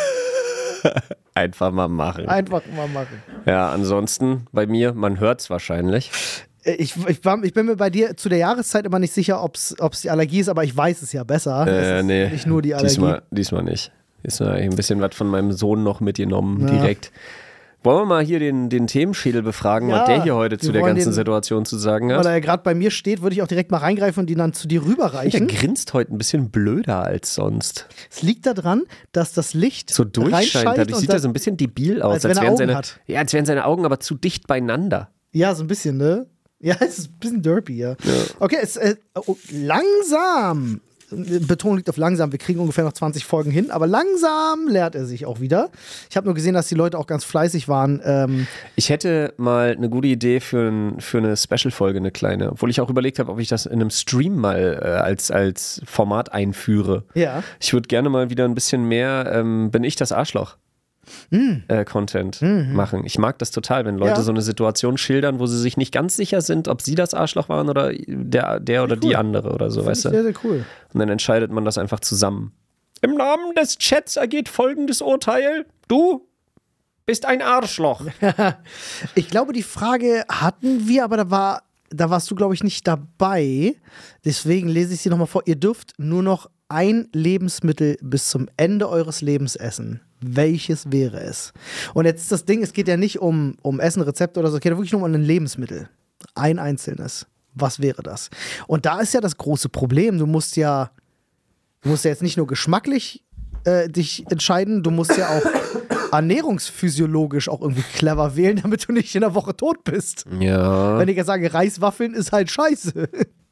Einfach mal machen. Einfach mal machen. Ja, ansonsten bei mir, man hört es wahrscheinlich. Äh, Ich, ich, war, ich bin mir bei dir zu der Jahreszeit immer nicht sicher, ob es die Allergie ist, aber ich weiß es ja besser. Es Äh, ist nee, nicht nur die Allergie. Diesmal, diesmal nicht. Diesmal ein bisschen was von meinem Sohn noch mitgenommen, Ja. direkt. Wollen wir mal hier den, den Themenschädel befragen, Ja, was der hier heute wir zu der wollen ganzen den- Situation zu sagen Weil hat? er ja gerade bei mir steht, würde ich auch direkt mal reingreifen und ihn dann zu dir Der rüberreichen. grinst heute ein bisschen blöder als sonst. Es liegt daran, dass das Licht So durchscheint. reinscheint Dadurch und sieht dann- er so ein bisschen debil aus. als wenn er wären Augen seine, hat. Ja, als wären seine Augen aber zu dicht beieinander. Ja, so ein bisschen, ne? Ja, es ist ein bisschen derpy, ja. Okay, es äh, oh, langsam. Betonung liegt auf langsam. Wir kriegen ungefähr noch zwanzig Folgen hin, aber langsam lehrt er sich auch wieder. Ich habe nur gesehen, dass die Leute auch ganz fleißig waren. Ähm, Ich hätte mal eine gute Idee für, ein, für eine Special-Folge, eine kleine. Obwohl ich auch überlegt habe, ob ich das in einem Stream mal äh, als, als Format einführe. ja. Ich würde gerne mal wieder ein bisschen mehr ähm, Bin ich das Arschloch? Äh, Content machen. Ich mag das total, wenn Leute Ja. so eine Situation schildern, wo sie sich nicht ganz sicher sind, ob sie das Arschloch waren oder der, der oder cool. die andere oder so, Finde ich weißt du? sehr, sehr cool. Und dann entscheidet man das einfach zusammen. Im Namen des Chats ergeht folgendes Urteil. Du bist ein Arschloch. Ich glaube, die Frage hatten wir, aber da war, da warst du, glaube ich, nicht dabei. Deswegen lese ich sie nochmal vor. Ihr dürft nur noch ein Lebensmittel bis zum Ende eures Lebens essen. Welches wäre es? Und jetzt ist das Ding, es geht ja nicht um, um Essen, Rezepte oder so, es geht ja wirklich nur um ein Lebensmittel. Ein einzelnes. Was wäre das? Und da ist ja das große Problem. Du musst ja, du musst ja jetzt nicht nur geschmacklich äh, dich entscheiden, du musst ja auch ernährungsphysiologisch auch irgendwie clever wählen, damit du nicht in der Woche tot bist. Ja. Wenn ich jetzt sage, Reiswaffeln ist halt scheiße.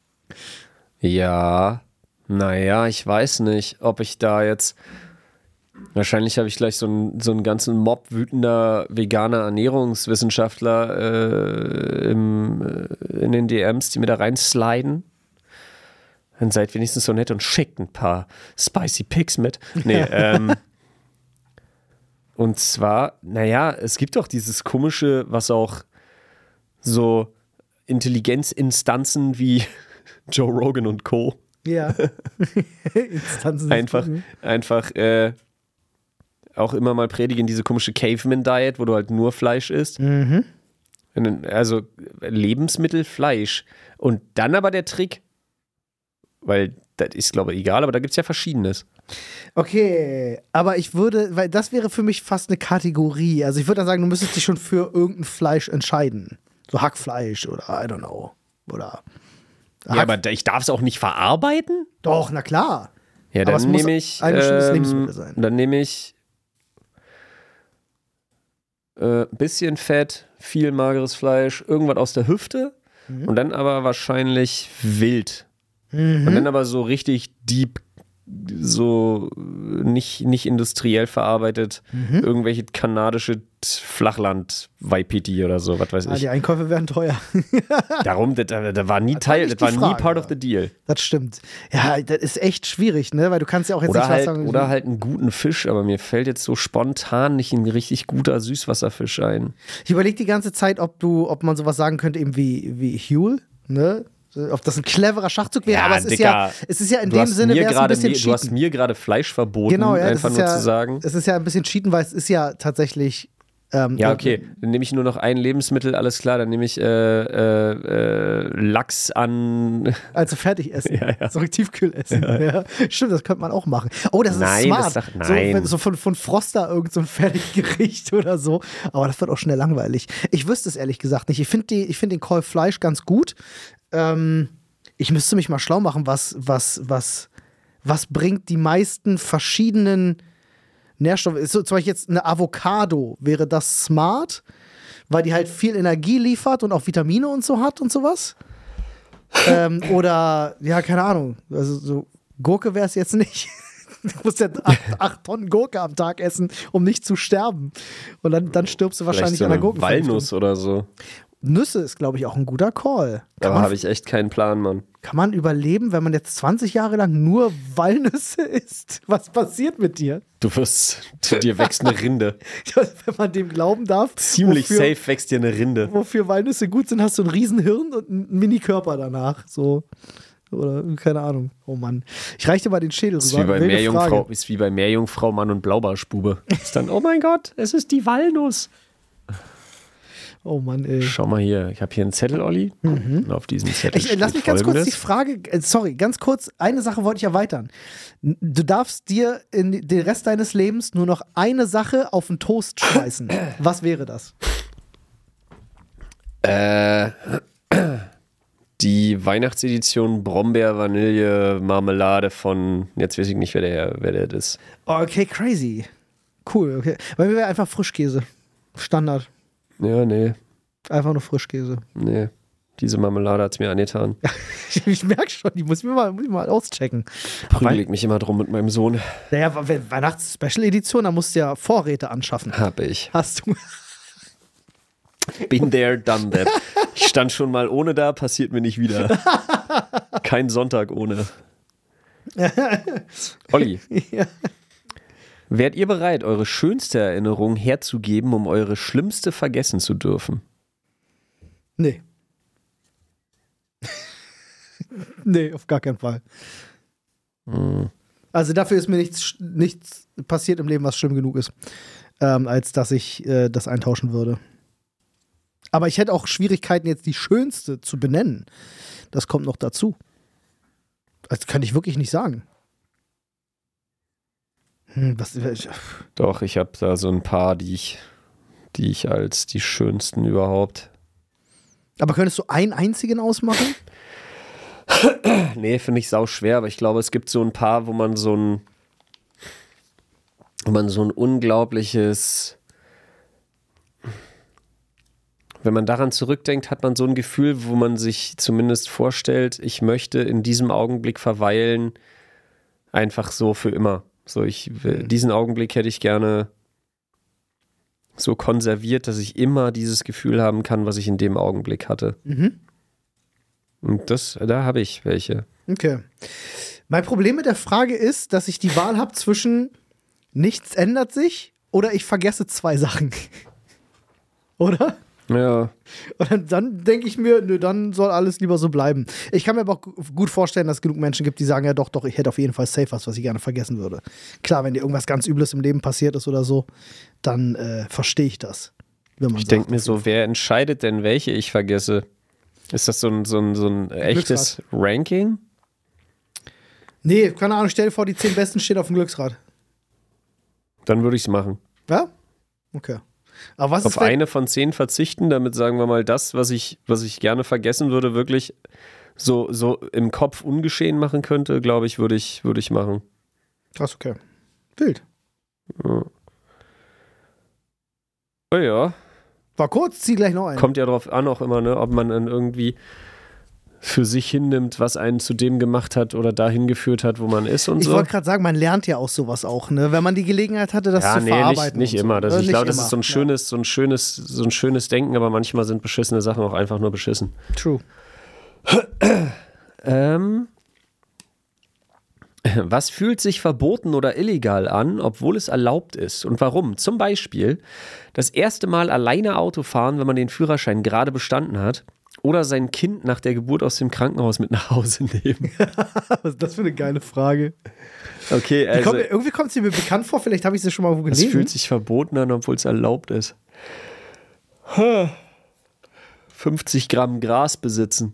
Ja. Naja, ich weiß nicht, ob ich da jetzt. Wahrscheinlich habe ich gleich so einen, so einen ganzen Mob wütender veganer Ernährungswissenschaftler äh, im, äh, in den D Ms, die mir da reinsliden. Dann seid wenigstens so nett und schickt ein paar spicy Pics mit. Nee, ähm. Und zwar, naja, es gibt doch dieses komische, was auch so Intelligenzinstanzen wie Joe Rogan und Co. Ja. Instanzen des einfach, Guten. einfach äh, auch immer mal predigen, diese komische Caveman-Diet, wo du halt nur Fleisch isst. Mhm. Und dann- Also Lebensmittel, Fleisch. Und dann aber der Trick, weil das ist, glaube ich, egal, aber da gibt es ja Verschiedenes. Okay, aber ich würde, weil das wäre für mich fast eine Kategorie. Also ich würde dann sagen, du müsstest dich schon für irgendein Fleisch entscheiden. So Hackfleisch oder I don't know. Oder Ja, Hack- aber da- ich darf es auch nicht verarbeiten? Doch, na klar. Ja, Aber es dann muss nehme ich. ein bestimmtes ähm, Lebensmittel sein. Dann nehme ich äh, bisschen Fett, viel mageres Fleisch, irgendwas aus der Hüfte Mhm. und dann aber wahrscheinlich wild. Und dann aber so richtig deep, so nicht, nicht industriell verarbeitet, Mhm. irgendwelche kanadische Flachland-Waipiti oder so, was weiß Ah, ich. die Einkäufe werden teuer. Darum, das, das war nie Das war Teil, nicht das war die nie Frage, part ja. of the deal. Das stimmt. Ja, das ist echt schwierig, ne? Weil du kannst ja auch jetzt Oder nicht halt, was sagen. oder halt einen guten Fisch, aber mir fällt jetzt so spontan nicht ein richtig guter Süßwasserfisch ein. Ich überlege die ganze Zeit, ob du, ob man sowas sagen könnte, eben wie, wie Huel, ne? Ob das ein cleverer Schachzug wäre, Ja, aber es ist Dicker, ja, es ist ja in Du dem hast Sinne mir wäre es ein gerade bisschen mir, du hast cheaten. mir gerade Fleisch verboten, Genau, ja, das einfach ist nur ja, zu sagen. Es ist ja ein bisschen cheaten, weil es ist ja tatsächlich. Ähm, Ja, okay, dann nehme ich nur noch ein Lebensmittel, alles klar, dann nehme ich äh, äh, äh, Lachs an. Also fertig essen. Ja, ja. So Tiefkühl essen. Ja. Stimmt, das könnte man auch machen. Oh, das ist Nein, smart. das ist doch- So, nein. wenn- so von, von Froster irgend so ein Fertiggericht oder so. Aber das wird auch schnell langweilig. Ich wüsste es ehrlich gesagt nicht. Ich finde find den Call Fleisch ganz gut. Ähm, ich müsste mich mal schlau machen, was, was, was, was bringt die meisten verschiedenen Nährstoffe. Ist so, zum Beispiel jetzt eine Avocado. Wäre das smart? weil die halt viel Energie liefert und auch Vitamine und so hat und sowas. ähm, oder, ja, keine Ahnung. Also so Gurke wäre es jetzt nicht. Du musst ja acht, acht Tonnen Gurke am Tag essen, um nicht zu sterben. Und dann, dann stirbst du wahrscheinlich so an der eine Gurkenvergiftung. Walnuss oder so. Nüsse ist, glaube ich, auch ein guter Call. Kann Aber man, habe ich echt keinen Plan, Mann. kann man überleben, wenn man jetzt zwanzig Jahre lang nur Walnüsse isst? Was passiert mit dir? Du wirst, zu dir wächst eine Rinde. Wenn man dem glauben darf. Ziemlich wofür, safe wächst dir eine Rinde. Wofür Walnüsse gut sind, hast du ein Riesenhirn und einen Mini-Körper danach. So. Oder keine Ahnung. Oh Mann. Ich reiche dir mal den Schädel Ist rüber. wie bei Wilde Meerjungfrau, Frage. ist wie bei Meerjungfrau, Mann und Blaubarschbube. Ist dann, oh mein Gott, es ist die Walnuss. Oh Mann, ey. Schau mal hier, ich habe hier einen Zettel, Olli. Und auf diesem Zettel Ich, lass mich steht ganz kurz die Folgendes. Frage, äh, sorry, ganz kurz, eine Sache wollte ich erweitern. N- Du darfst dir in den Rest deines Lebens nur noch eine Sache auf den Toast schmeißen. Was wäre das? Äh, die Weihnachtsedition Brombeer Vanille Marmelade von, jetzt weiß ich nicht, wer der, wer der das ist. Oh, okay, crazy. Cool, okay. Bei mir wäre einfach Frischkäse. Standard. Ja, nee, Einfach nur Frischkäse. nee. Diese Marmelade hat es mir angetan. Ich, ich merke schon, die muss ich mir mal, muss ich mal auschecken. Prügel ich mich immer drum mit meinem Sohn. Naja, We- Weihnachts-Special-Edition, da musst du ja Vorräte anschaffen. Hab ich. Hast du. Been there, done that. Ich stand schon mal ohne da, passiert mir nicht wieder. Kein Sonntag ohne. Olli, Ja. wärt ihr bereit, eure schönste Erinnerung herzugeben, um eure schlimmste vergessen zu dürfen? Nee. Nee, auf gar keinen Fall. Also dafür ist mir nichts, nichts passiert im Leben, was schlimm genug ist, ähm, als dass ich äh, das eintauschen würde. Aber ich hätte auch Schwierigkeiten, jetzt die schönste zu benennen. Das kommt noch dazu. Das kann ich wirklich nicht sagen. Hm, was, Doch, ich habe da so ein paar, die ich, die ich als die schönsten überhaupt. aber könntest du einen einzigen ausmachen? Nee, finde ich sau schwer, aber ich glaube, es gibt so ein paar, wo man so ein, wo man so ein unglaubliches, wenn man daran zurückdenkt, hat man so ein Gefühl, wo man sich zumindest vorstellt, ich möchte in diesem Augenblick verweilen, einfach so für immer. So, ich, diesen Augenblick hätte ich gerne so konserviert, dass ich immer dieses Gefühl haben kann, was ich in dem Augenblick hatte. Mhm. Und das, da habe ich welche. Okay. Mein Problem mit der Frage ist, dass ich die Wahl habe zwischen nichts ändert sich oder ich vergesse zwei Sachen. Oder? Ja. Und dann, dann denke ich mir, nö, dann soll alles lieber so bleiben. Ich kann mir aber auch gu- gut vorstellen, dass es genug Menschen gibt, die sagen, ja doch, doch, ich hätte auf jeden Fall safe was, was ich gerne vergessen würde. Klar, wenn dir irgendwas ganz Übles im Leben passiert ist oder so, dann äh, verstehe ich das. Wenn man Ich sagt, denke mir so, wer entscheidet denn, welche ich vergesse? Ist das so ein, so ein, so ein echtes Ranking? nee, keine Ahnung, stell dir vor, die zehn Besten stehen auf dem Glücksrad. Dann würde ich es machen. Ja? Okay. Aber was Auf ist, wenn, eine von zehn verzichten, damit sagen wir mal das, was ich, was ich gerne vergessen würde, wirklich so, so im Kopf ungeschehen machen könnte, glaube ich, würde ich, würde ich machen. Krass, okay. Wild. Ja. Oh ja, War kurz, zieh gleich noch einen. kommt ja drauf an auch immer, ne, ob man dann irgendwie für sich hinnimmt, was einen zu dem gemacht hat oder dahin geführt hat, wo man ist und Ich so. wollte gerade sagen, man lernt ja auch sowas auch, ne? Wenn man die Gelegenheit hatte, das Ja, zu nee, nicht, verarbeiten. nicht und so. immer. Das, Äh, ich nicht glaube, das immer. ist so ein schönes, so ein schönes, so ein schönes Denken, aber manchmal sind beschissene Sachen auch einfach nur beschissen. Ja, true. Ähm, was fühlt sich verboten oder illegal an, obwohl es erlaubt ist? Und warum? Zum Beispiel das erste Mal alleine Auto fahren, wenn man den Führerschein gerade bestanden hat. Oder sein Kind nach der Geburt aus dem Krankenhaus mit nach Hause nehmen. Was ist das für eine geile Frage? Okay, Die also kommt, irgendwie kommt sie mir bekannt vor, vielleicht habe ich sie schon mal wo es gelesen. fühlt sich verboten an, obwohl es erlaubt ist. fünfzig Gramm Gras besitzen.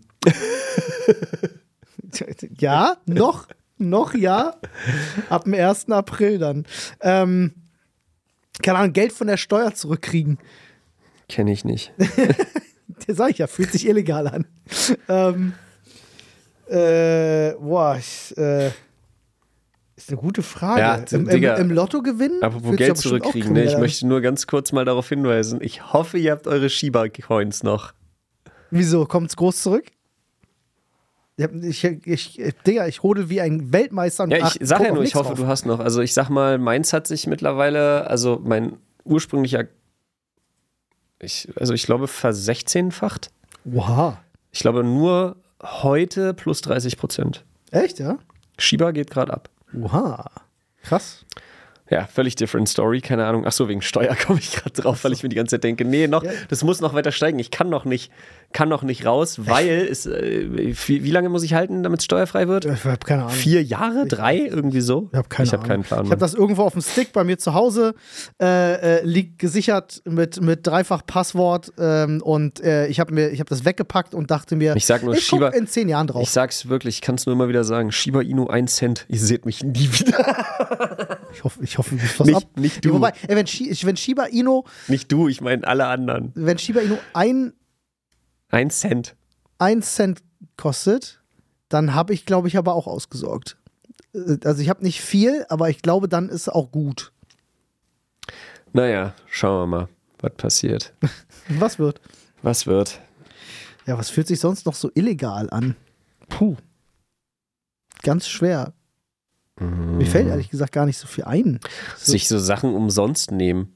Ja, noch, noch ja. Ab dem ersten April dann. Ähm, keine Ahnung, Geld von der Steuer zurückkriegen. Kenne ich nicht. Der sag ich ja, fühlt sich illegal an. ähm, äh, boah, ich, äh, Ist eine gute Frage. Ja, Im, im, Digga. Im Lotto gewinnen? Apropos Willst du ja Geld bestimmt auch zurückkriegen, kriegen, ne? Ich oder? möchte nur ganz kurz mal darauf hinweisen, ich hoffe, ihr habt eure Shiba-Coins noch. Wieso? Kommt's groß zurück? Ich, ich, ich, Digga, ich rodel wie ein Weltmeister. Und Ja, ach, ich sag guck ja auf nur, ich nichts hoffe, drauf. du hast noch. Also ich sag mal, meins hat sich mittlerweile, also mein ursprünglicher, ich, also ich glaube, versechzehnfacht. Wow. Ich glaube nur heute plus dreißig Prozent. Echt, ja? Shiba geht gerade ab. Oha. Krass. Ja, völlig different story, keine Ahnung. Ach so, wegen Steuer komme ich gerade drauf, weil ich mir die ganze Zeit denke, nee, noch, Ja. das muss noch weiter steigen. Ich kann noch nicht, kann noch nicht raus, weil es, äh, wie, wie lange muss ich halten, damit es steuerfrei wird? Ich habe keine Ahnung. Vier Jahre? Drei? Irgendwie so? Ich habe keine ich hab Ahnung. keinen Plan. Ich habe das irgendwo auf dem Stick bei mir zu Hause, äh, äh, liegt gesichert mit, mit dreifach Passwort ähm, und äh, ich habe mir, ich habe das weggepackt und dachte mir, Ich sag nur, ich guck Shiba- in zehn Jahren drauf. Ich sag's wirklich, ich kann es nur immer wieder sagen. Shiba Inu ein Cent. Ihr seht mich nie wieder. Ich hoffe, ich hoffe, du gibst was Nicht- ab. nicht du. Ja, wobei, ey, wenn, Shi, wenn Shiba Inu, Nicht du, ich meine alle anderen. wenn Shiba Inu ein, Ein Cent. ein Cent kostet, dann habe ich, glaube ich, aber auch ausgesorgt. Äh, Also ich habe nicht viel, aber ich glaube, dann ist auch gut. Naja, schauen wir mal, was passiert. Was wird? Was wird? Ja, was fühlt sich sonst noch so illegal an? Puh. Ganz schwer. Mir fällt ehrlich gesagt gar nicht so viel ein. So, Sich so Sachen umsonst nehmen.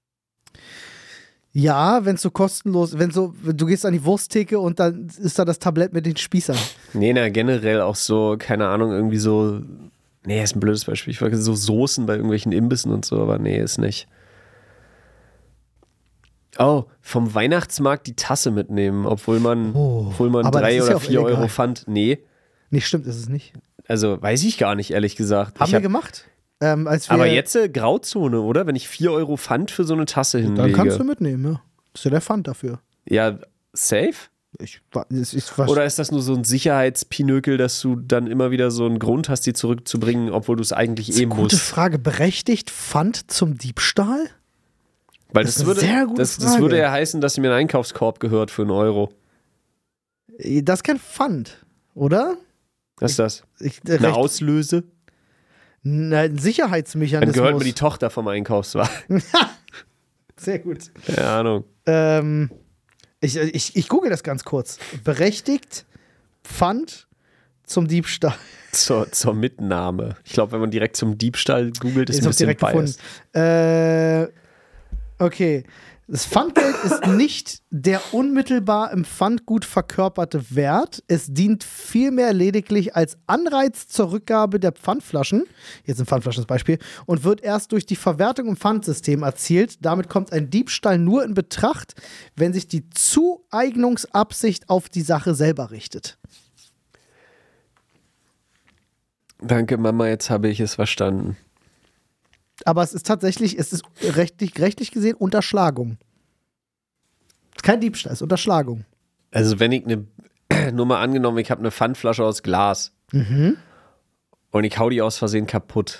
ja, wenn es so kostenlos, wenn so, du gehst an die Wursttheke und dann ist da das Tablett mit den Spießern. Nee, na, generell auch so, keine Ahnung, irgendwie so. Nee, ist ein blödes Beispiel. Ich wollte so Soßen bei irgendwelchen Imbissen und so, aber nee, ist nicht. Oh, vom Weihnachtsmarkt die Tasse mitnehmen, obwohl man, Oh, obwohl man aber das drei ist ja oder auch vier illegal. Euro fand. Nee, Nee, stimmt, ist es nicht. also weiß ich gar nicht, ehrlich gesagt. Haben ich wir hab, gemacht. Ähm, als wir, aber jetzt äh, Grauzone, oder? Wenn ich vier Euro Pfand für so eine Tasse hinlege. Dann kannst du mitnehmen, ja. Das ist ja der Pfand dafür. Ja, safe? Ich, wa- es ist was, Oder ist das nur so ein Sicherheitspinökel, dass du dann immer wieder so einen Grund hast, die zurückzubringen, obwohl du es eigentlich das ist eh eine gute musst? Frage. Berechtigt Pfand zum Diebstahl? Weil Das das, ist eine würde, sehr gute das, das Frage. würde ja heißen, dass mir ein Einkaufskorb gehört für einen Euro. Das ist kein Pfand, oder? Was ist das? Ich, äh, Eine recht, Auslöse? na, ein Dann Sicherheitsmechanismus. gehört mir die Tochter vom Einkaufswagen. Sehr gut. Keine Ahnung. Ähm, ich, ich, ich google das ganz kurz. Berechtigt Pfand zum Diebstahl. Zur, zur Mitnahme. Ich glaube, wenn man direkt zum Diebstahl googelt, ist Ist ein auch bisschen direkt gefunden. biased. Äh, okay. Das Pfandgeld ist nicht der unmittelbar im Pfandgut verkörperte Wert. Es dient vielmehr lediglich als Anreiz zur Rückgabe der Pfandflaschen, jetzt ein Pfandflaschen das Beispiel, und wird erst durch die Verwertung im Pfandsystem erzielt. Damit kommt ein Diebstahl nur in Betracht, wenn sich die Zueignungsabsicht auf die Sache selber richtet. Danke, Mama, jetzt habe ich es verstanden. Aber es ist tatsächlich, es ist rechtlich, rechtlich gesehen Unterschlagung. Es ist kein Diebstahl, es ist Unterschlagung. Also wenn ich eine, nur mal angenommen, ich habe eine Pfandflasche aus Glas Mhm. und ich hau die aus Versehen kaputt.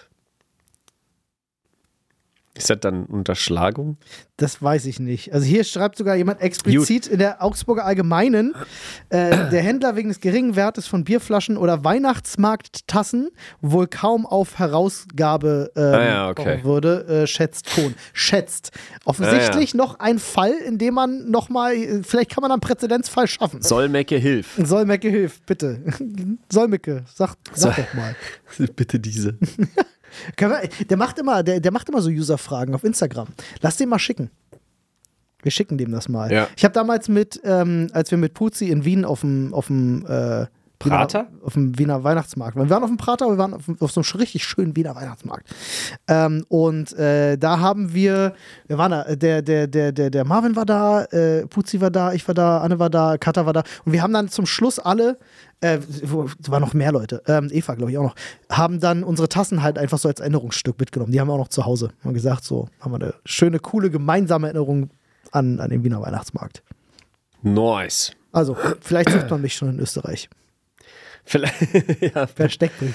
Ist das dann Unterschlagung? Das weiß ich nicht. Also hier schreibt sogar jemand explizit in der Augsburger Allgemeinen, äh, der Händler wegen des geringen Wertes von Bierflaschen oder Weihnachtsmarkttassen wohl kaum auf Herausgabe ähm, Ah ja, okay. kommen würde, äh, schätzt Kohn. Schätzt. Offensichtlich noch ein Fall, in dem man nochmal, vielleicht kann man einen Präzedenzfall schaffen. Solmecke, hilf. Solmecke, hilf, bitte. Solmecke, sag, sag So- doch mal. Bitte diese. Können wir, der, macht immer, der, der macht immer so User-Fragen auf Instagram. Lass den mal schicken. Wir schicken dem das mal. Ja. Ich habe damals mit, ähm, als wir mit Puzi in Wien auf dem auf dem äh, Prater? Wiener, auf dem Wiener Weihnachtsmarkt. Wir waren auf dem Prater, aber wir waren auf, auf so einem richtig schönen Wiener Weihnachtsmarkt. Ähm, und äh, da haben wir, wir waren da, der, der, der, der, der Marvin war da, äh, Puzi war da, ich war da, Anne war da, Katha war da. Und wir haben dann zum Schluss alle, äh, wo- es waren noch mehr Leute, ähm, Eva glaube ich auch noch, haben dann unsere Tassen halt einfach so als Erinnerungsstück mitgenommen. Die haben wir auch noch zu Hause. Haben gesagt, so haben wir eine schöne, coole gemeinsame Erinnerung an, an den Wiener Weihnachtsmarkt. Nice. Also, vielleicht sucht man mich schon in Österreich. Vielleicht, ja, Per Steckbrief.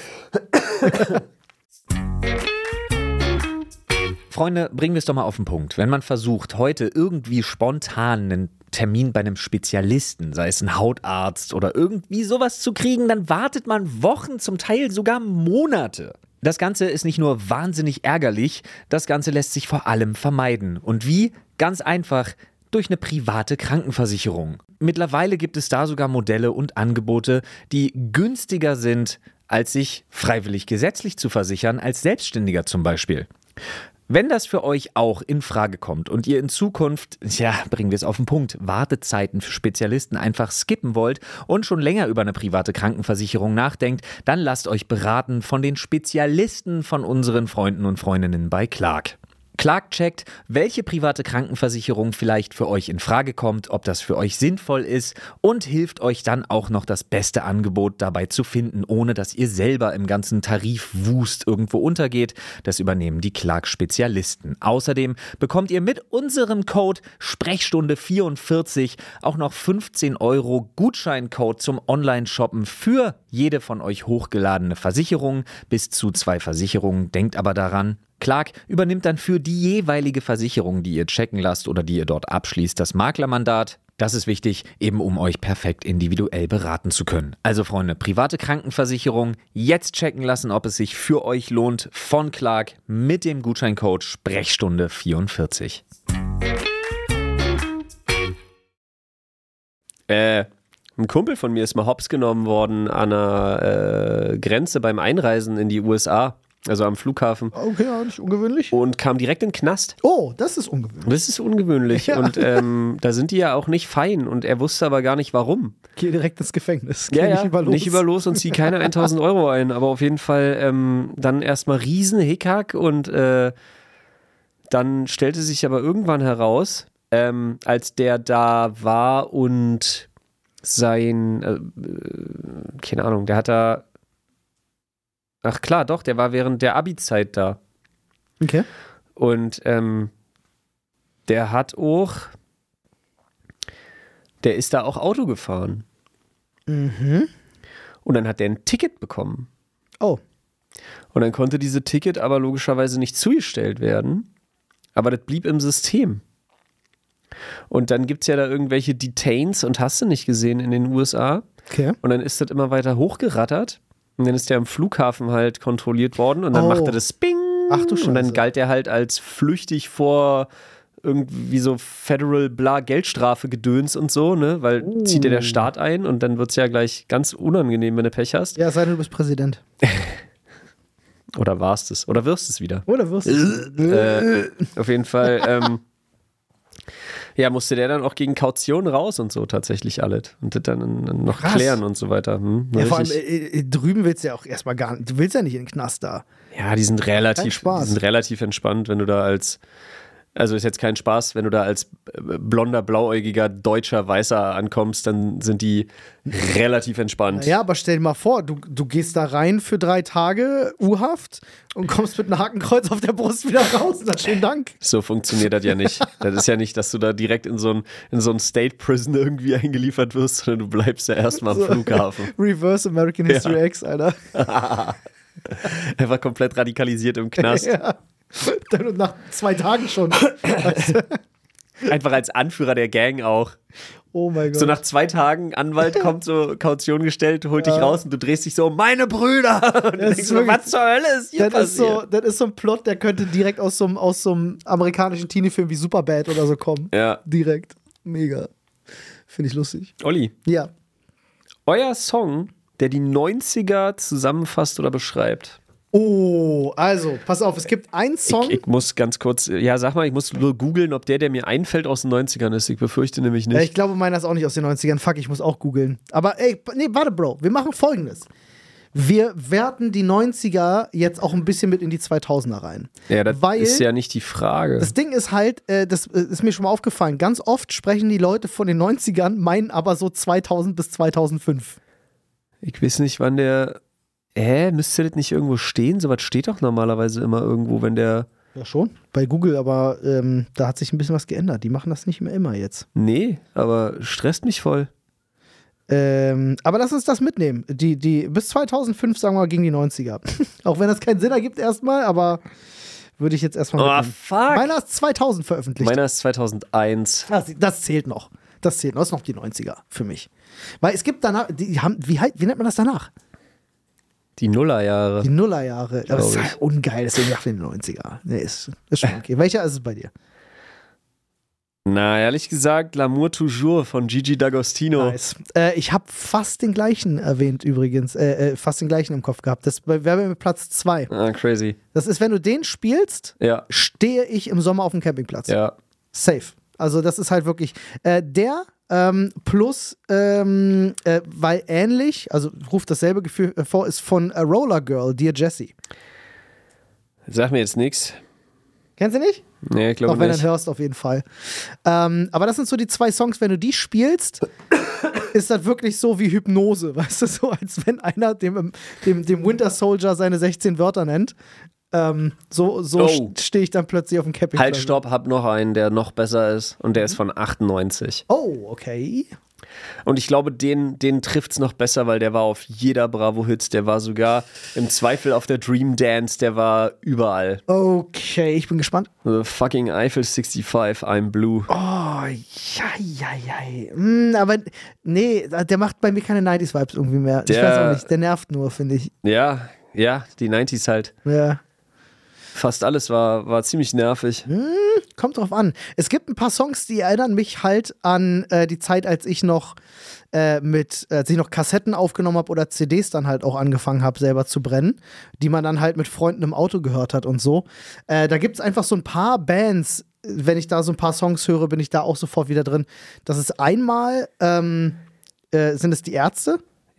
Freunde, bringen wir es doch mal auf den Punkt. Wenn man versucht, heute irgendwie spontan einen Termin bei einem Spezialisten, sei es ein Hautarzt oder irgendwie sowas zu kriegen, dann wartet man Wochen, zum Teil sogar Monate. Das Ganze ist nicht nur wahnsinnig ärgerlich, das Ganze lässt sich vor allem vermeiden. Und wie? Ganz einfach, durch eine private Krankenversicherung. Mittlerweile gibt es da sogar Modelle und Angebote, die günstiger sind, als sich freiwillig gesetzlich zu versichern, als Selbstständiger zum Beispiel. Wenn das für euch auch in Frage kommt und ihr in Zukunft, ja, bringen wir es auf den Punkt, Wartezeiten für Spezialisten einfach skippen wollt und schon länger über eine private Krankenversicherung nachdenkt, dann lasst euch beraten von den Spezialisten von unseren Freunden und Freundinnen bei Clark. Clark checkt, welche private Krankenversicherung vielleicht für euch in Frage kommt, ob das für euch sinnvoll ist und hilft euch dann auch noch das beste Angebot dabei zu finden, ohne dass ihr selber im ganzen Tarifwust irgendwo untergeht. Das übernehmen die Clark-Spezialisten. Außerdem bekommt ihr mit unserem Code Sprechstunde vierundvierzig auch noch fünfzehn Euro Gutscheincode zum Online-Shoppen für jede von euch hochgeladene Versicherung. Bis zu zwei Versicherungen. Denkt aber daran, Clark übernimmt dann für die jeweilige Versicherung, die ihr checken lasst oder die ihr dort abschließt, das Maklermandat. Das ist wichtig, eben um euch perfekt individuell beraten zu können. Also Freunde, private Krankenversicherung, jetzt checken lassen, ob es sich für euch lohnt, von Clark mit dem Gutscheincode Sprechstunde vierundvierzig. Äh, ein Kumpel von mir ist mal hops genommen worden an einer äh, Grenze beim Einreisen in die U S A. Also am Flughafen. Okay, ja, nicht ungewöhnlich. Und kam direkt in den Knast. Oh, das ist ungewöhnlich. Das ist ungewöhnlich. Ja. Und ähm, da sind die ja auch nicht fein. Und er wusste aber gar nicht, warum. Geh direkt ins Gefängnis. Geh Ja, ja, nicht über los. nicht über los und zieh keine tausend Euro ein. Aber auf jeden Fall ähm, dann erstmal riesen Hickhack. Und äh, dann stellte sich aber irgendwann heraus, ähm, als der da war und sein, äh, keine Ahnung, der hat da Ach klar, doch, der war während der Abi-Zeit da. Okay. Und ähm, der hat auch, der ist da auch Auto gefahren. Mhm. Und dann hat der ein Ticket bekommen. Oh. Und dann konnte diese Ticket aber logischerweise nicht zugestellt werden. Aber das blieb im System. Und dann gibt es ja da irgendwelche Detains und hast du nicht gesehen in den U S A. Okay. Und dann ist das immer weiter hochgerattert. Und dann ist der am Flughafen halt kontrolliert worden und dann Oh. machte das Bing. Ach du Scheiße. Und dann galt er halt als flüchtig vor irgendwie so Federal bla Geldstrafe Gedöns und so, ne? Weil Uh. zieht dir der Staat ein und dann wird es ja gleich ganz unangenehm, wenn du Pech hast. Ja, sei denn, du bist Präsident. Oder warst es. Oder wirst es wieder. Oder wirst du? äh, auf jeden Fall, ähm, ja, musste der dann auch gegen Kaution raus und so tatsächlich alles. Und das dann noch Krass. klären und so weiter. Hm, Ja, vor allem richtig. äh, äh, drüben willst du ja auch erstmal gar nicht. Du willst ja nicht in den Knast da. Ja, die sind Kein relativ, Spaß. die sind relativ entspannt, wenn du da als, also ist jetzt kein Spaß, wenn du da als äh, blonder, blauäugiger, deutscher, weißer ankommst, dann sind die relativ entspannt. Ja, aber stell dir mal vor, du, du gehst da rein für drei Tage U-Haft und kommst mit einem Hakenkreuz auf der Brust wieder raus. Na, schönen Dank. So funktioniert das ja nicht. Das ist ja nicht, dass du da direkt in so ein, in so ein State Prison irgendwie eingeliefert wirst, sondern du bleibst ja erstmal am So. Flughafen. Reverse American History Ja. X, Alter. Er war komplett radikalisiert im Knast. Ja. Dann nach zwei Tagen schon. Weißt du? Einfach als Anführer der Gang auch. Oh mein Gott. So nach zwei Tagen, Anwalt kommt so, Kaution gestellt, holt dich Ja. raus und du drehst dich so, meine Brüder! Und du Das denkst ist so, wirklich- was zur Hölle ist hier das, ist passiert? so, das ist so ein Plot, der könnte direkt aus so einem, aus so einem amerikanischen Teenie-Film wie Superbad oder so kommen. Ja. Direkt. Mega. Finde ich lustig. Olli, Ja. euer Song, der die neunziger zusammenfasst oder beschreibt. Oh, also, pass auf, es gibt einen Song. Ich, ich muss ganz kurz, ja, sag mal, ich muss nur googeln, ob der, der mir einfällt, aus den neunzigern ist. Ich befürchte nämlich Ja, ich nicht. glaube, meiner ist auch nicht aus den neunzigern. Fuck, ich muss auch googeln. Aber ey, nee, warte, Bro. Wir machen Folgendes. Wir werten die neunziger jetzt auch ein bisschen mit in die zweitausender rein. Ja, das Weil ist ja nicht die Frage. das Ding ist halt, äh, das äh, ist mir schon mal aufgefallen, ganz oft sprechen die Leute von den neunzigern, meinen aber so zweitausend bis zweitausendfünf. Ich weiß nicht, wann der. Hä, müsste das nicht irgendwo stehen? Sowas steht doch normalerweise immer irgendwo, wenn der. Ja, schon. Bei Google, aber ähm, da hat sich ein bisschen was geändert. Die machen das nicht mehr immer jetzt. Nee, aber stresst mich voll. Ähm, aber lass uns das mitnehmen. Die, die, bis zweitausendfünf, sagen wir mal, gegen die neunziger. Auch wenn das keinen Sinn ergibt erstmal, aber würde ich jetzt erstmal Oh, mitnehmen. fuck. Meiner ist zweitausend veröffentlicht. Meiner ist zweitausendeins. Das, das zählt noch. Das zählt noch. Das ist noch die neunziger für mich. Weil es gibt danach, die haben, wie, hei- wie nennt man das danach? Die Nullerjahre. Die Nullerjahre. Aber das ist Glaub halt ungeil, deswegen dachte ich die neunziger. Nee, ist, ist schon okay. Welcher ist es bei dir? Na, ehrlich gesagt, L'amour toujours von Gigi D'Agostino. Nice. Äh, ich habe fast den gleichen erwähnt übrigens. Äh, äh, fast den gleichen im Kopf gehabt. Das wäre mit Platz zwei. Ah, crazy. Das ist, wenn du den spielst, Ja, stehe ich im Sommer auf dem Campingplatz. ja. Safe. Also das ist halt wirklich äh, der ähm, plus, ähm, äh, weil ähnlich, also ruft dasselbe Gefühl vor, ist von äh, Roller Girl, Dear Jessie. Sag mir jetzt nichts. Kennst du nicht? Nee, ich glaube Auch wenn du nicht. ihn hörst, auf jeden Fall. Ähm, aber das sind so die zwei Songs, wenn du die spielst, ist das wirklich so wie Hypnose, weißt du, so als wenn einer dem, dem, dem Winter Soldier seine sechzehn Wörter nennt. Ähm, so so Oh. stehe ich dann plötzlich auf dem Campingplatz. Halt, stopp, hab noch einen, der noch besser ist. Und der ist von achtundneunzig. Oh, okay. Und ich glaube, den, den trifft's noch besser, weil der war auf jeder Bravo-Hit. Der war sogar im Zweifel auf der Dream Dance. Der war überall. Okay, ich bin gespannt. The fucking Eiffel sechsundsiebzig, I'm blue. Oh, ja, ja, ja. Mm, aber nee, der macht bei mir keine neunziger-Vibes irgendwie mehr. Ich Der- weiß auch nicht, der nervt nur, finde ich. Ja, ja, die neunziger halt. Ja. Fast alles war, war ziemlich nervig. Kommt drauf an. Es gibt ein paar Songs, die erinnern mich halt an äh, die Zeit, als ich noch äh, mit, als ich noch Kassetten aufgenommen habe oder C Ds dann halt auch angefangen habe, selber zu brennen, die man dann halt mit Freunden im Auto gehört hat und so. Äh, da gibt es einfach so ein paar Bands, wenn ich da so ein paar Songs höre, bin ich da auch sofort wieder drin. Das ist einmal, ähm, äh, sind es die Ärzte?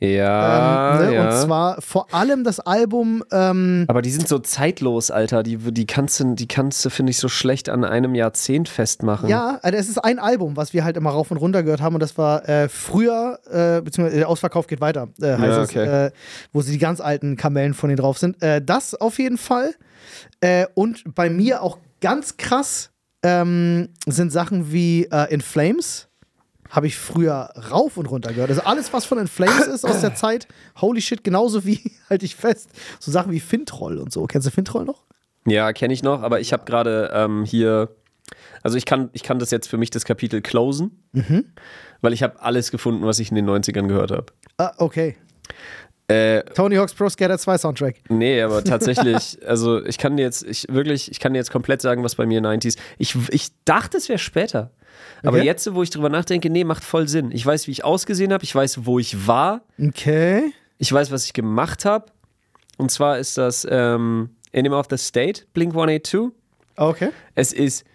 Ja, ähm, ne? ja. Und zwar vor allem das Album ähm, Aber die sind so zeitlos, Alter. Die, die kannst du, die kannst du, finde ich, so schlecht an einem Jahrzehnt festmachen. Ja, also es ist ein Album, was wir halt immer rauf und runter gehört haben und das war äh, früher, äh, beziehungsweise der Ausverkauf geht weiter, äh, heißt Ja, es, okay. äh, wo sie die ganz alten Kamellen von denen drauf sind. Äh, das auf jeden Fall. Äh, und bei mir auch ganz krass ähm, sind Sachen wie äh, In Flames. Habe ich früher rauf und runter gehört. Also alles, was von In Flames ist aus der Zeit, holy shit, genauso wie, halte ich fest, so Sachen wie Fintroll und so. Kennst du Fintroll noch? Ja, kenne ich noch, aber ich habe gerade ähm, hier, also ich kann, ich kann das jetzt für mich das Kapitel closen, weil ich habe alles gefunden, was ich in den neunzigern gehört habe. Ah, okay. Äh, Tony Hawk's Pro Skater zwei Soundtrack. nee, aber tatsächlich, also ich kann dir jetzt, ich wirklich, ich kann dir jetzt komplett sagen, was bei mir neunziger. Ich, ich dachte, es wäre später. Aber Okay. jetzt, wo ich drüber nachdenke, nee, macht voll Sinn. Ich weiß, wie ich ausgesehen habe, ich weiß, wo ich war, Okay. ich weiß, was ich gemacht habe. Und zwar ist das ähm, Enema of the State, Blink hundertzweiundachtzig. Okay. Es ist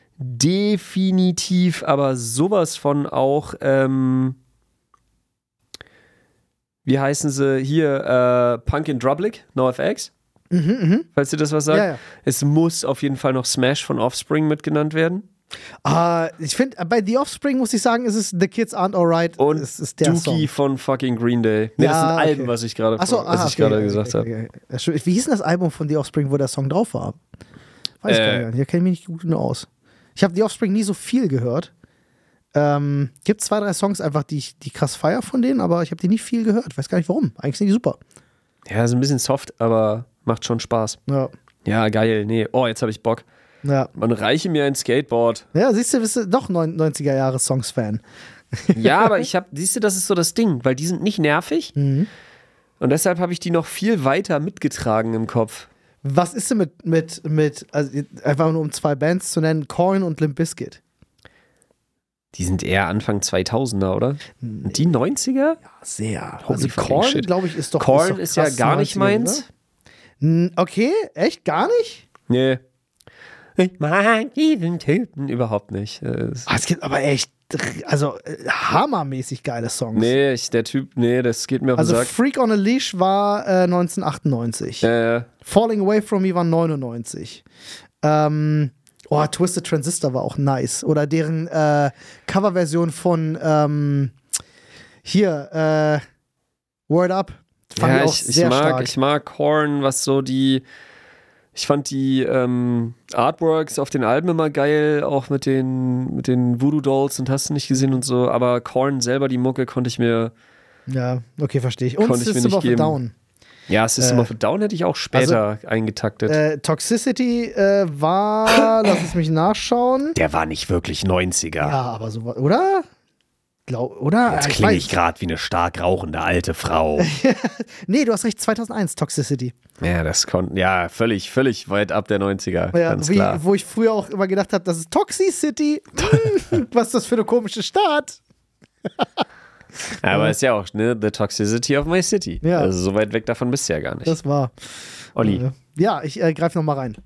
definitiv aber sowas von auch, ähm, wie heißen sie hier, äh, Punk in Drublic, NoFX, Mhm, mhm. falls dir das was sagt. Ja, ja. Es muss auf jeden Fall noch Smash von Offspring mitgenannt werden. Ah, ich finde, bei The Offspring muss ich sagen, ist es The Kids Aren't Alright. Und es ist der Dookie Song. von fucking Green Day. Nee, das Ja, sind Alben, okay. was ich gerade Achso, was ah, ich okay, gerade okay, gesagt okay, habe. okay. Ja, stimmt. Wie hieß denn das Album von The Offspring, wo der Song drauf war? Weiß ich Äh. gar nicht. Hier kenne ich mich nicht gut genug aus. Ich habe The Offspring nie so viel gehört. Ähm, gibt zwei, drei Songs einfach, die ich die krass feier von denen, aber ich habe die nicht viel gehört. Weiß gar nicht warum. Eigentlich sind die super. Ja, ist ein bisschen soft, aber macht schon Spaß. Ja. Ja, geil. Nee, oh, jetzt habe ich Bock. Ja, Man reiche mir ein Skateboard. ja siehst du, bist du doch neunziger-Jahre-Songs-Fan. Ja, aber ich habe, siehst du, das ist so das Ding, weil die sind nicht nervig. Mhm. Und deshalb habe ich die noch viel weiter mitgetragen im Kopf. Was ist denn mit, mit, mit also einfach nur um zwei Bands zu nennen, Korn und Limp Bizkit? Die sind eher Anfang zweitausender, oder? Und die neunziger? Sehr. Holy Also fucking Korn, shit. glaube ich, ist doch Korn doch ist ja krass gar nicht neunziger, meins. oder? N- Okay, echt gar nicht? Nee. Ich mag diesen Typen überhaupt nicht. Äh, es- Ah, es gibt aber echt, also äh, hammermäßig geile Songs. Nee, ich, der Typ, nee, das geht mir auf den Also Sack. Freak on a Leash war äh, neunzehnhundertachtundneunzig. Äh, Falling Away From Me war neunundneunzig. Ähm, oh, Twisted Transistor war auch nice. Oder deren äh, Coverversion von ähm, hier, äh, Word Up. Fand ja, ich auch ich, ich, sehr mag, stark. ich mag Korn, was so die. Ich fand die ähm, Artworks auf den Alben immer geil, auch mit den, mit den Voodoo Dolls und hast du nicht gesehen und so, aber Korn selber, die Mucke, konnte ich mir. Ja, okay, verstehe ich. Und Konnte ich mir System nicht of a geben. Down. Ja, System Äh, of a Down hätte ich auch später eingetaktet. Äh, Toxicity äh, war, lass es mich nachschauen. Der war nicht wirklich neunziger. Ja, aber so, war- oder? glaub, oder? Jetzt Ich klinge weiß- ich gerade wie eine stark rauchende alte Frau. Nee, du hast recht, zweitausendeins, Toxicity. Ja, das konnten, ja, völlig, völlig weit ab der neunziger, Ja, ganz wie, klar. wo ich früher auch immer gedacht habe, das ist Toxicity. Hm, was ist das für eine komische Stadt? Aber ist ja auch, ne, the toxicity of my city. Ja. Also so weit weg davon bist du ja gar nicht. Das war. Olli, Äh, Ja, ich äh, greife nochmal rein.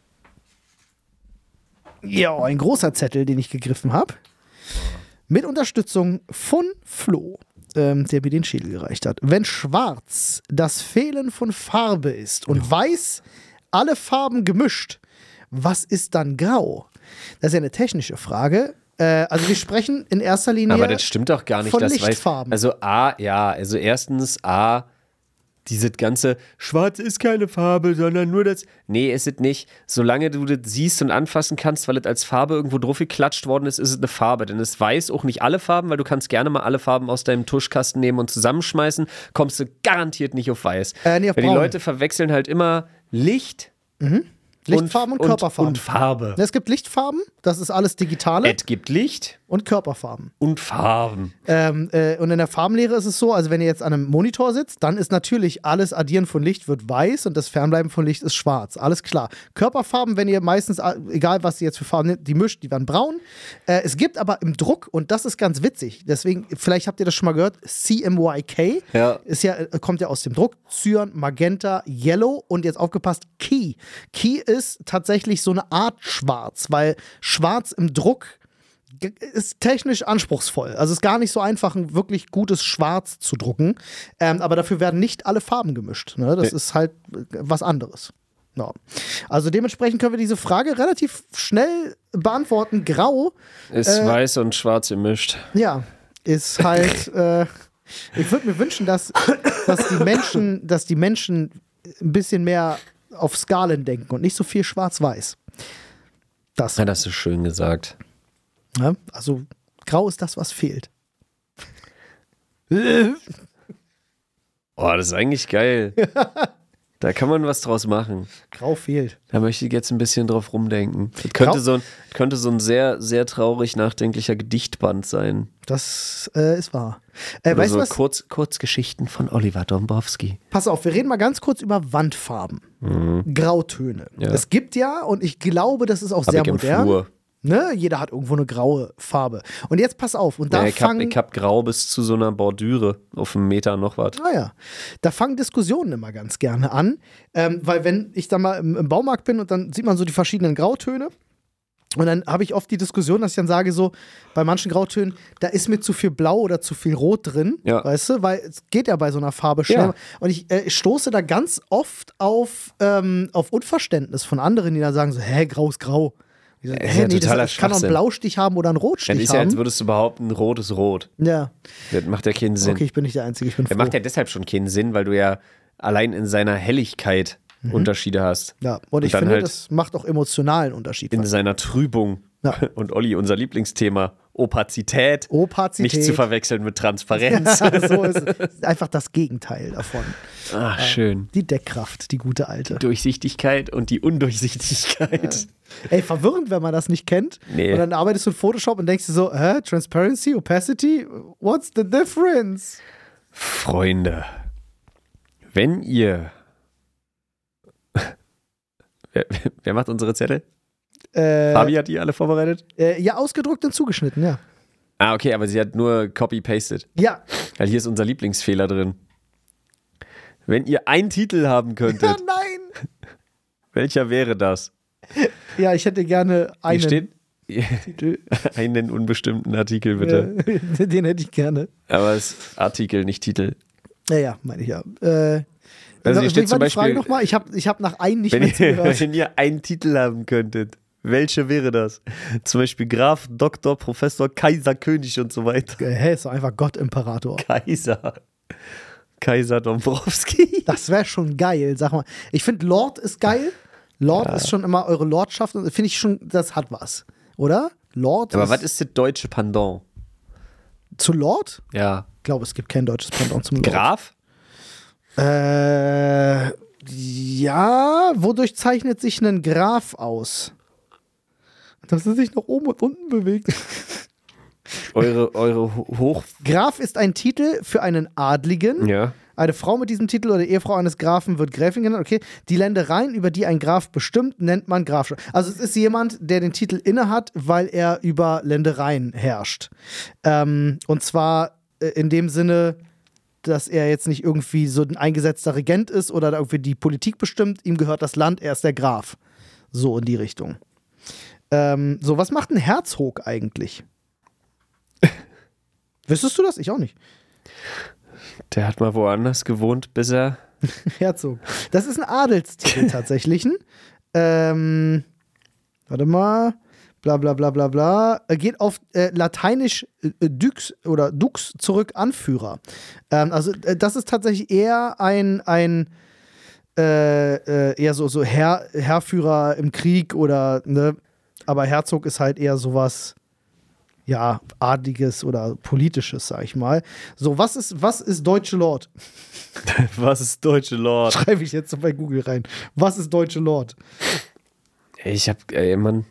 Ja, ein großer Zettel, den ich gegriffen habe. Mit Unterstützung von Flo, ähm, der mir den Schädel gereicht hat. Wenn schwarz das Fehlen von Farbe ist und weiß alle Farben gemischt, was ist dann grau? Das ist ja eine technische Frage. Äh, also wir sprechen in erster Linie aber das stimmt doch gar nicht, von das weiß. Lichtfarben. Also A, ja, also erstens A, dieses ganze Schwarz ist keine Farbe, sondern nur das. Nee, ist es nicht. Solange du das siehst und anfassen kannst, weil es als Farbe irgendwo drauf geklatscht worden ist, ist es eine Farbe. Denn es weiß auch nicht alle Farben, weil du kannst gerne mal alle Farben aus deinem Tuschkasten nehmen und zusammenschmeißen, kommst du garantiert nicht auf weiß. Äh, nee, auf weil die braun. Leute verwechseln halt immer Licht Lichtfarben und, und, Körperfarben. Und Farbe. Es gibt Lichtfarben, das ist alles Digitale, Es gibt Licht und Körperfarben. und Farben. Ähm, äh, und in der Farbenlehre ist es so, also wenn ihr jetzt an einem Monitor sitzt, dann ist natürlich alles Addieren von Licht wird weiß und das Fernbleiben von Licht ist schwarz. Alles klar. Körperfarben, wenn ihr meistens, äh, egal was ihr jetzt für Farben nehmt, die mischt, die werden braun. Äh, es gibt aber im Druck, und das ist ganz witzig, deswegen, vielleicht habt ihr das schon mal gehört, C M Y K Ja. ist ja, äh, kommt ja aus dem Druck. Cyan, Magenta, Yellow und jetzt aufgepasst, Key. Key ist tatsächlich so eine Art Schwarz, weil Schwarz im Druck ge- ist technisch anspruchsvoll. Also ist gar nicht so einfach, ein wirklich gutes Schwarz zu drucken. Ähm, aber dafür werden nicht alle Farben gemischt. Ne? Das Nee. ist halt äh, was anderes. Ja. Also dementsprechend können wir diese Frage relativ schnell beantworten. Grau, Ist Äh, weiß und schwarz gemischt. ja, ist halt. äh, ich würde mir wünschen, dass, dass, die Menschen, dass die Menschen ein bisschen mehr auf Skalen denken und nicht so viel schwarz-weiß. Das. Ja, das ist schön gesagt. Ne? Also, grau ist das, was fehlt. Oh, das ist eigentlich geil. Da kann man was draus machen. Grau fehlt. Da möchte ich jetzt ein bisschen drauf rumdenken. Das könnte, Grau- so ein, könnte so ein sehr, sehr traurig nachdenklicher Gedichtband sein. Das äh, ist wahr. Äh, Oder weißt so du was? Kurz, Kurzgeschichten von Oliver Dombrowski. Pass auf, wir reden mal ganz kurz über Wandfarben. Grautöne. Ja. Es gibt ja, und ich glaube, das ist auch Hab sehr ich im modern. Flur. Ne? Jeder hat irgendwo eine graue Farbe. Und jetzt pass auf, und da Ja, ich hab, fangen. ich hab grau bis zu so einer Bordüre auf einem Meter noch was. Naja, da fangen Diskussionen immer ganz gerne an, ähm, weil wenn ich dann mal im, im Baumarkt bin und dann sieht man so die verschiedenen Grautöne und dann habe ich oft die Diskussion, dass ich dann sage so, bei manchen Grautönen, da ist mir zu viel Blau oder zu viel Rot drin, Ja. weißt du, weil es geht ja bei so einer Farbe schnell. Ja. Und ich äh, stoße da ganz oft auf, ähm, auf Unverständnis von anderen, die dann sagen so, hä, grau ist grau. Ich so, Das ist hä, ja nee, das, totaler das kann auch einen Schwachsinn. Blaustich haben oder einen Das Rotstich ist ja, als haben. würdest du behaupten, rot ist rot. Ja, Das macht ja keinen Sinn. okay, ich bin nicht der Einzige, ich bin Der froh. macht ja deshalb schon keinen Sinn, weil du ja allein in seiner Helligkeit Unterschiede hast. Ja, und ich dann finde, halt das macht auch emotionalen Unterschied. in seiner Trübung. Ja. Und Olli, unser Lieblingsthema, Opazität. Opazität. Nicht zu verwechseln mit Transparenz. so ist es. Einfach das Gegenteil davon. Ach, schön. Die Deckkraft, die gute alte. Durchsichtigkeit und die Undurchsichtigkeit. Ey, verwirrend, wenn man das nicht kennt. Nee. Und dann arbeitest du in Photoshop und denkst dir so, hä, Transparency, Opacity, what's the difference? Freunde, wenn ihr. wer, wer macht unsere Zettel? Äh, Fabi hat die alle vorbereitet? äh, ja, ausgedruckt und zugeschnitten, ja. Ah, okay, aber sie hat nur copy-pasted. Ja. Weil hier ist unser Lieblingsfehler drin. Wenn ihr einen Titel haben könntet, Ja, nein. welcher wäre das? Ja, ich hätte gerne Hier einen steht Titel. einen unbestimmten Artikel, bitte. Ja, den hätte ich gerne. Aber es ist Artikel, nicht Titel. Ja, ja, meine ich ja. Äh, Also hier wie steht war zum die Frage Beispiel, nochmal? Ich habe ich hab nach einem nicht wenn mehr ihr, zugehört. wenn ihr einen Titel haben könntet, welche wäre das? Zum Beispiel Graf, Doktor, Professor, Kaiser, König und so weiter. Hä, ist doch einfach Gott Imperator. Kaiser. Kaiser Dombrowski. Das wäre schon geil, sag mal. Ich finde, Lord ist geil. Lord ist schon immer eure Lordschaft. Finde ich schon, das hat was. Oder? Lord Aber was ist das deutsche Pendant? zu Lord? Ja. Ich glaube, es gibt kein deutsches Pendant zum Lord. Graf? Äh, ja, wodurch zeichnet sich ein Graf aus? Dass er sich nach oben und unten bewegt. Eure, eure Hoch... Graf ist ein Titel für einen Adligen. Ja. Eine Frau mit diesem Titel oder Ehefrau eines Grafen wird Gräfin genannt. Okay. Die Ländereien, über die ein Graf bestimmt, nennt man Grafschaft. Also es ist jemand, der den Titel innehat, weil er über Ländereien herrscht. Ähm, und zwar äh, in dem Sinne, dass er jetzt nicht irgendwie so ein eingesetzter Regent ist oder da irgendwie die Politik bestimmt. Ihm gehört das Land, er ist der Graf. So in die Richtung. Ähm, so, was macht ein Herzog eigentlich? Wüsstest du das? Ich auch nicht. Der hat mal woanders gewohnt, bis er... Herzog. Das ist ein Adelstitel tatsächlich. Ähm, warte mal. Bla bla bla bla bla. Er geht auf äh, Lateinisch äh, Dux oder Dux zurück, Anführer. Ähm, also äh, das ist tatsächlich eher ein, ein äh, äh, eher so, so Herr, Herrführer im Krieg oder, ne? Aber Herzog ist halt eher sowas, ja, Adliges oder Politisches, sag ich mal. So, was ist, was ist Deutsche Lord? Was ist Deutsche Lord? Schreibe ich jetzt so bei Google rein. Was ist Deutsche Lord? Ey, ich hab, ey, Mann.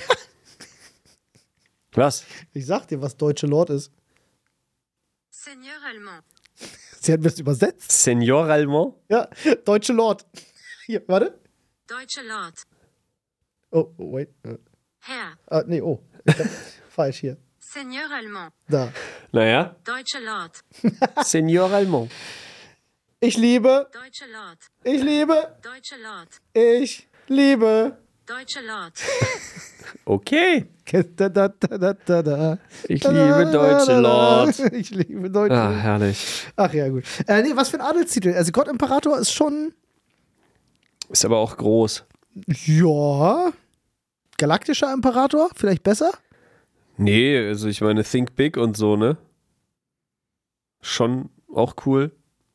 Was? Ich sag dir, was Deutsche Lord ist. Seigneur allemand. Sie hat mir das übersetzt. Senior Allemand? Ja, Deutsche Lord. Hier, warte. Deutsche Lord. Oh, oh wait. Herr. Ah, nee, oh. Ich hab, falsch hier. Seigneur allemand. Da. Naja. Deutsche Lord. Senior Allemand. Ich liebe, Deutsche Lord. ich liebe, Deutsche Lord. ich liebe. Deutsche Lord. Okay. Da, da, da, da, da, da. Ich liebe Deutsche Lord. Ich liebe Deutsche Ah, Lord. herrlich. Ach ja, gut. Äh, nee, was für ein Adelstitel. Also Gott Imperator ist schon, Ist aber auch groß. ja, galaktischer Imperator, vielleicht besser? Nee, also ich meine, Think Big und so, ne? Schon auch cool.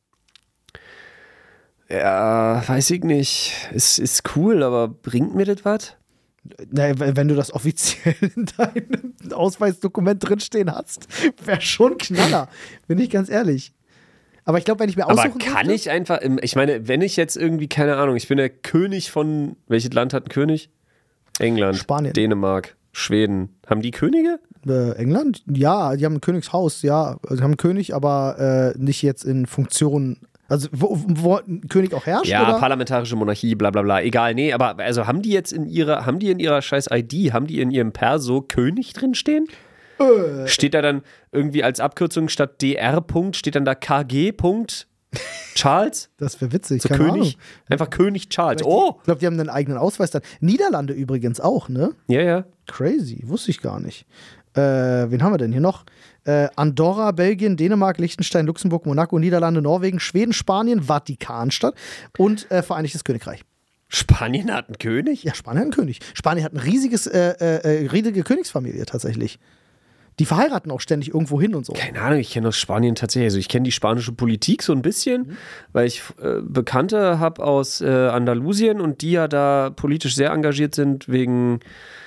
Ja, weiß ich nicht. Ist, ist cool, aber bringt mir das was? Naja, wenn du das offiziell in deinem Ausweisdokument drinstehen hast, wäre schon Knaller. Bin ich ganz ehrlich. Aber ich glaube, wenn ich mir Aber aussuchen kann dürfte, ich einfach, im- ich meine, wenn ich jetzt irgendwie, keine Ahnung, ich bin der König von, welches Land hat einen König? England, Spanien. Dänemark, Schweden. Haben die Könige? Äh, England? Ja, die haben ein Königshaus, ja. Also, die haben einen König, aber äh, nicht jetzt in Funktion. Also, wo, wo ein König auch herrscht, Ja, oder? parlamentarische Monarchie, bla bla bla. Egal, nee, aber also haben die jetzt in ihrer, haben die in ihrer scheiß I D, haben die in ihrem Perso König drinstehen? Äh, Steht da dann irgendwie als Abkürzung statt D R. Punkt, steht dann da K G. Punkt Charles? das wäre witzig, So keine König? Ahnung. Einfach König Charles. Vielleicht die- Oh! Ich glaube, die haben einen eigenen Ausweis dann. Niederlande übrigens auch, ne? Ja, ja. Crazy, wusste ich gar nicht. Äh, wen haben wir denn hier noch? Äh, Andorra, Belgien, Dänemark, Liechtenstein, Luxemburg, Monaco, Niederlande, Norwegen, Schweden, Spanien, Vatikanstadt und äh, Vereinigtes Königreich. Spanien hat einen König? Ja, Spanien hat einen König. Spanien hat ein riesiges, äh, äh, riesige Königsfamilie tatsächlich. Die verheiraten auch ständig irgendwo hin und so. Keine Ahnung, ich kenne aus Spanien tatsächlich, also ich kenne die spanische Politik so ein bisschen, Mhm. weil ich äh, Bekannte habe aus äh, Andalusien und die ja da politisch sehr engagiert sind wegen,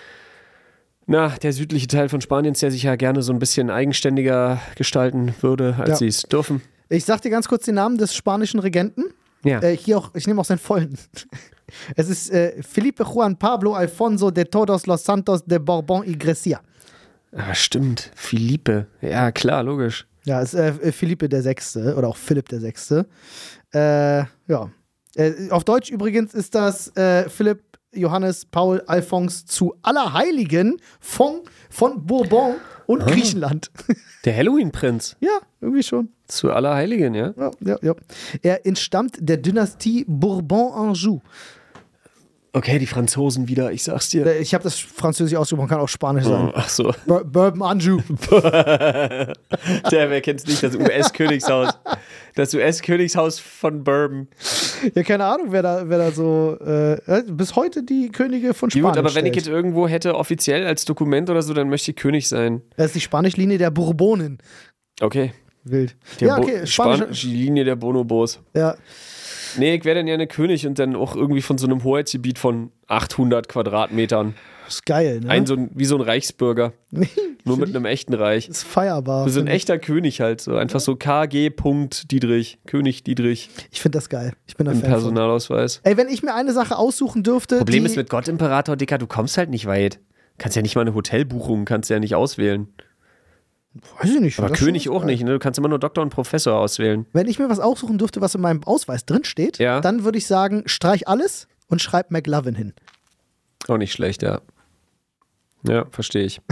na, der südliche Teil von Spaniens, der sich ja gerne so ein bisschen eigenständiger gestalten würde, als Ja. sie es dürfen. Ich sag dir ganz kurz den Namen des spanischen Regenten. Ja. Äh, hier auch, ich nehme auch seinen vollen. Es ist äh, Felipe Juan Pablo Alfonso de Todos los Santos de Borbón y Grecia. Aber stimmt, Philippe. Ja, klar, logisch. Ja, ist äh, Philippe der Sechste oder auch Philipp der Sechste. Äh, ja. Äh, auf Deutsch übrigens ist das äh, Philipp Johannes Paul Alphons zu Allerheiligen von, von Bourbon und Griechenland. Der Halloween-Prinz Ja, irgendwie schon. zu Allerheiligen, ja? Ja, ja, ja. Er entstammt der Dynastie Bourbon-Anjou. Okay, die Franzosen wieder, ich sag's dir. Äh, Ich habe das Französisch ausgesprochen, kann auch Spanisch sein. Ach so. Bur- Bourbon Anjou. Der, wer kennt's nicht, das U S-Königshaus. Das U S-Königshaus von Bourbon. Ja, keine Ahnung, wer da, wer da so äh, bis heute die Könige von Spanien Gut, aber wenn ich stellt. jetzt irgendwo hätte, offiziell als Dokument oder so, dann möchte ich König sein. Das ist die Spanisch-Linie der Bourbonen. Okay. Wild. Der ja, Bo- okay, Spanisch. Spanische Linie der Bonobos. Ja. Nee, ich wäre dann ja eine König und dann auch irgendwie von so einem Hoheitsgebiet von achthundert Quadratmetern. Ist geil, ne? Ein so ein, wie so ein Reichsbürger. Nur mit Find einem echten Reich. ich- ist feierbar. So ein find ich. echter König halt. So einfach so K G. Diedrich. König Diedrich Ich finde das geil. Ich bin ein im Fan von. Personalausweis. Ey, wenn ich mir eine Sache aussuchen dürfte, Problem die, ist mit Gott Imperator, Dicker, du kommst halt nicht weit. Kannst ja nicht mal eine Hotelbuchung, kannst ja nicht auswählen. Weiß ich nicht. Aber das König schon auch geil. nicht, ne? Du kannst immer nur Doktor und Professor auswählen. Wenn ich mir was aussuchen dürfte, was in meinem Ausweis drinsteht, Ja. dann würde ich sagen, streich alles und schreib McLovin hin. Auch nicht schlecht, ja. Ja, verstehe ich.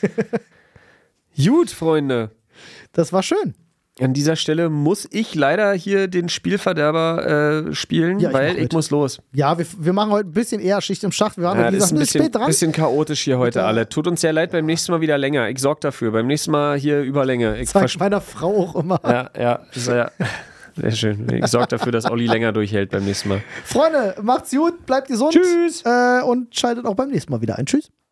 Gut, Freunde. Das war schön. An dieser Stelle muss ich leider hier den Spielverderber äh, spielen, Ja, ich weil mach ich mit. muss los. Ja, wir, wir machen heute ein bisschen eher Schicht im Schacht. Wir waren Ja, ja, wie das ist gesagt, ein ein bisschen, spät dran. bisschen chaotisch hier heute Ja. alle. Tut uns sehr leid, beim nächsten Mal wieder länger. Ich sorge dafür. Beim nächsten Mal hier Überlänge. Ich Sag vers- meiner Frau auch immer. ja, ja, sehr, sehr schön. Ich sorge dafür, dass Olli länger durchhält beim nächsten Mal. Freunde, macht's gut, bleibt gesund. Tschüss. Äh, und schaltet auch beim nächsten Mal wieder ein. Tschüss.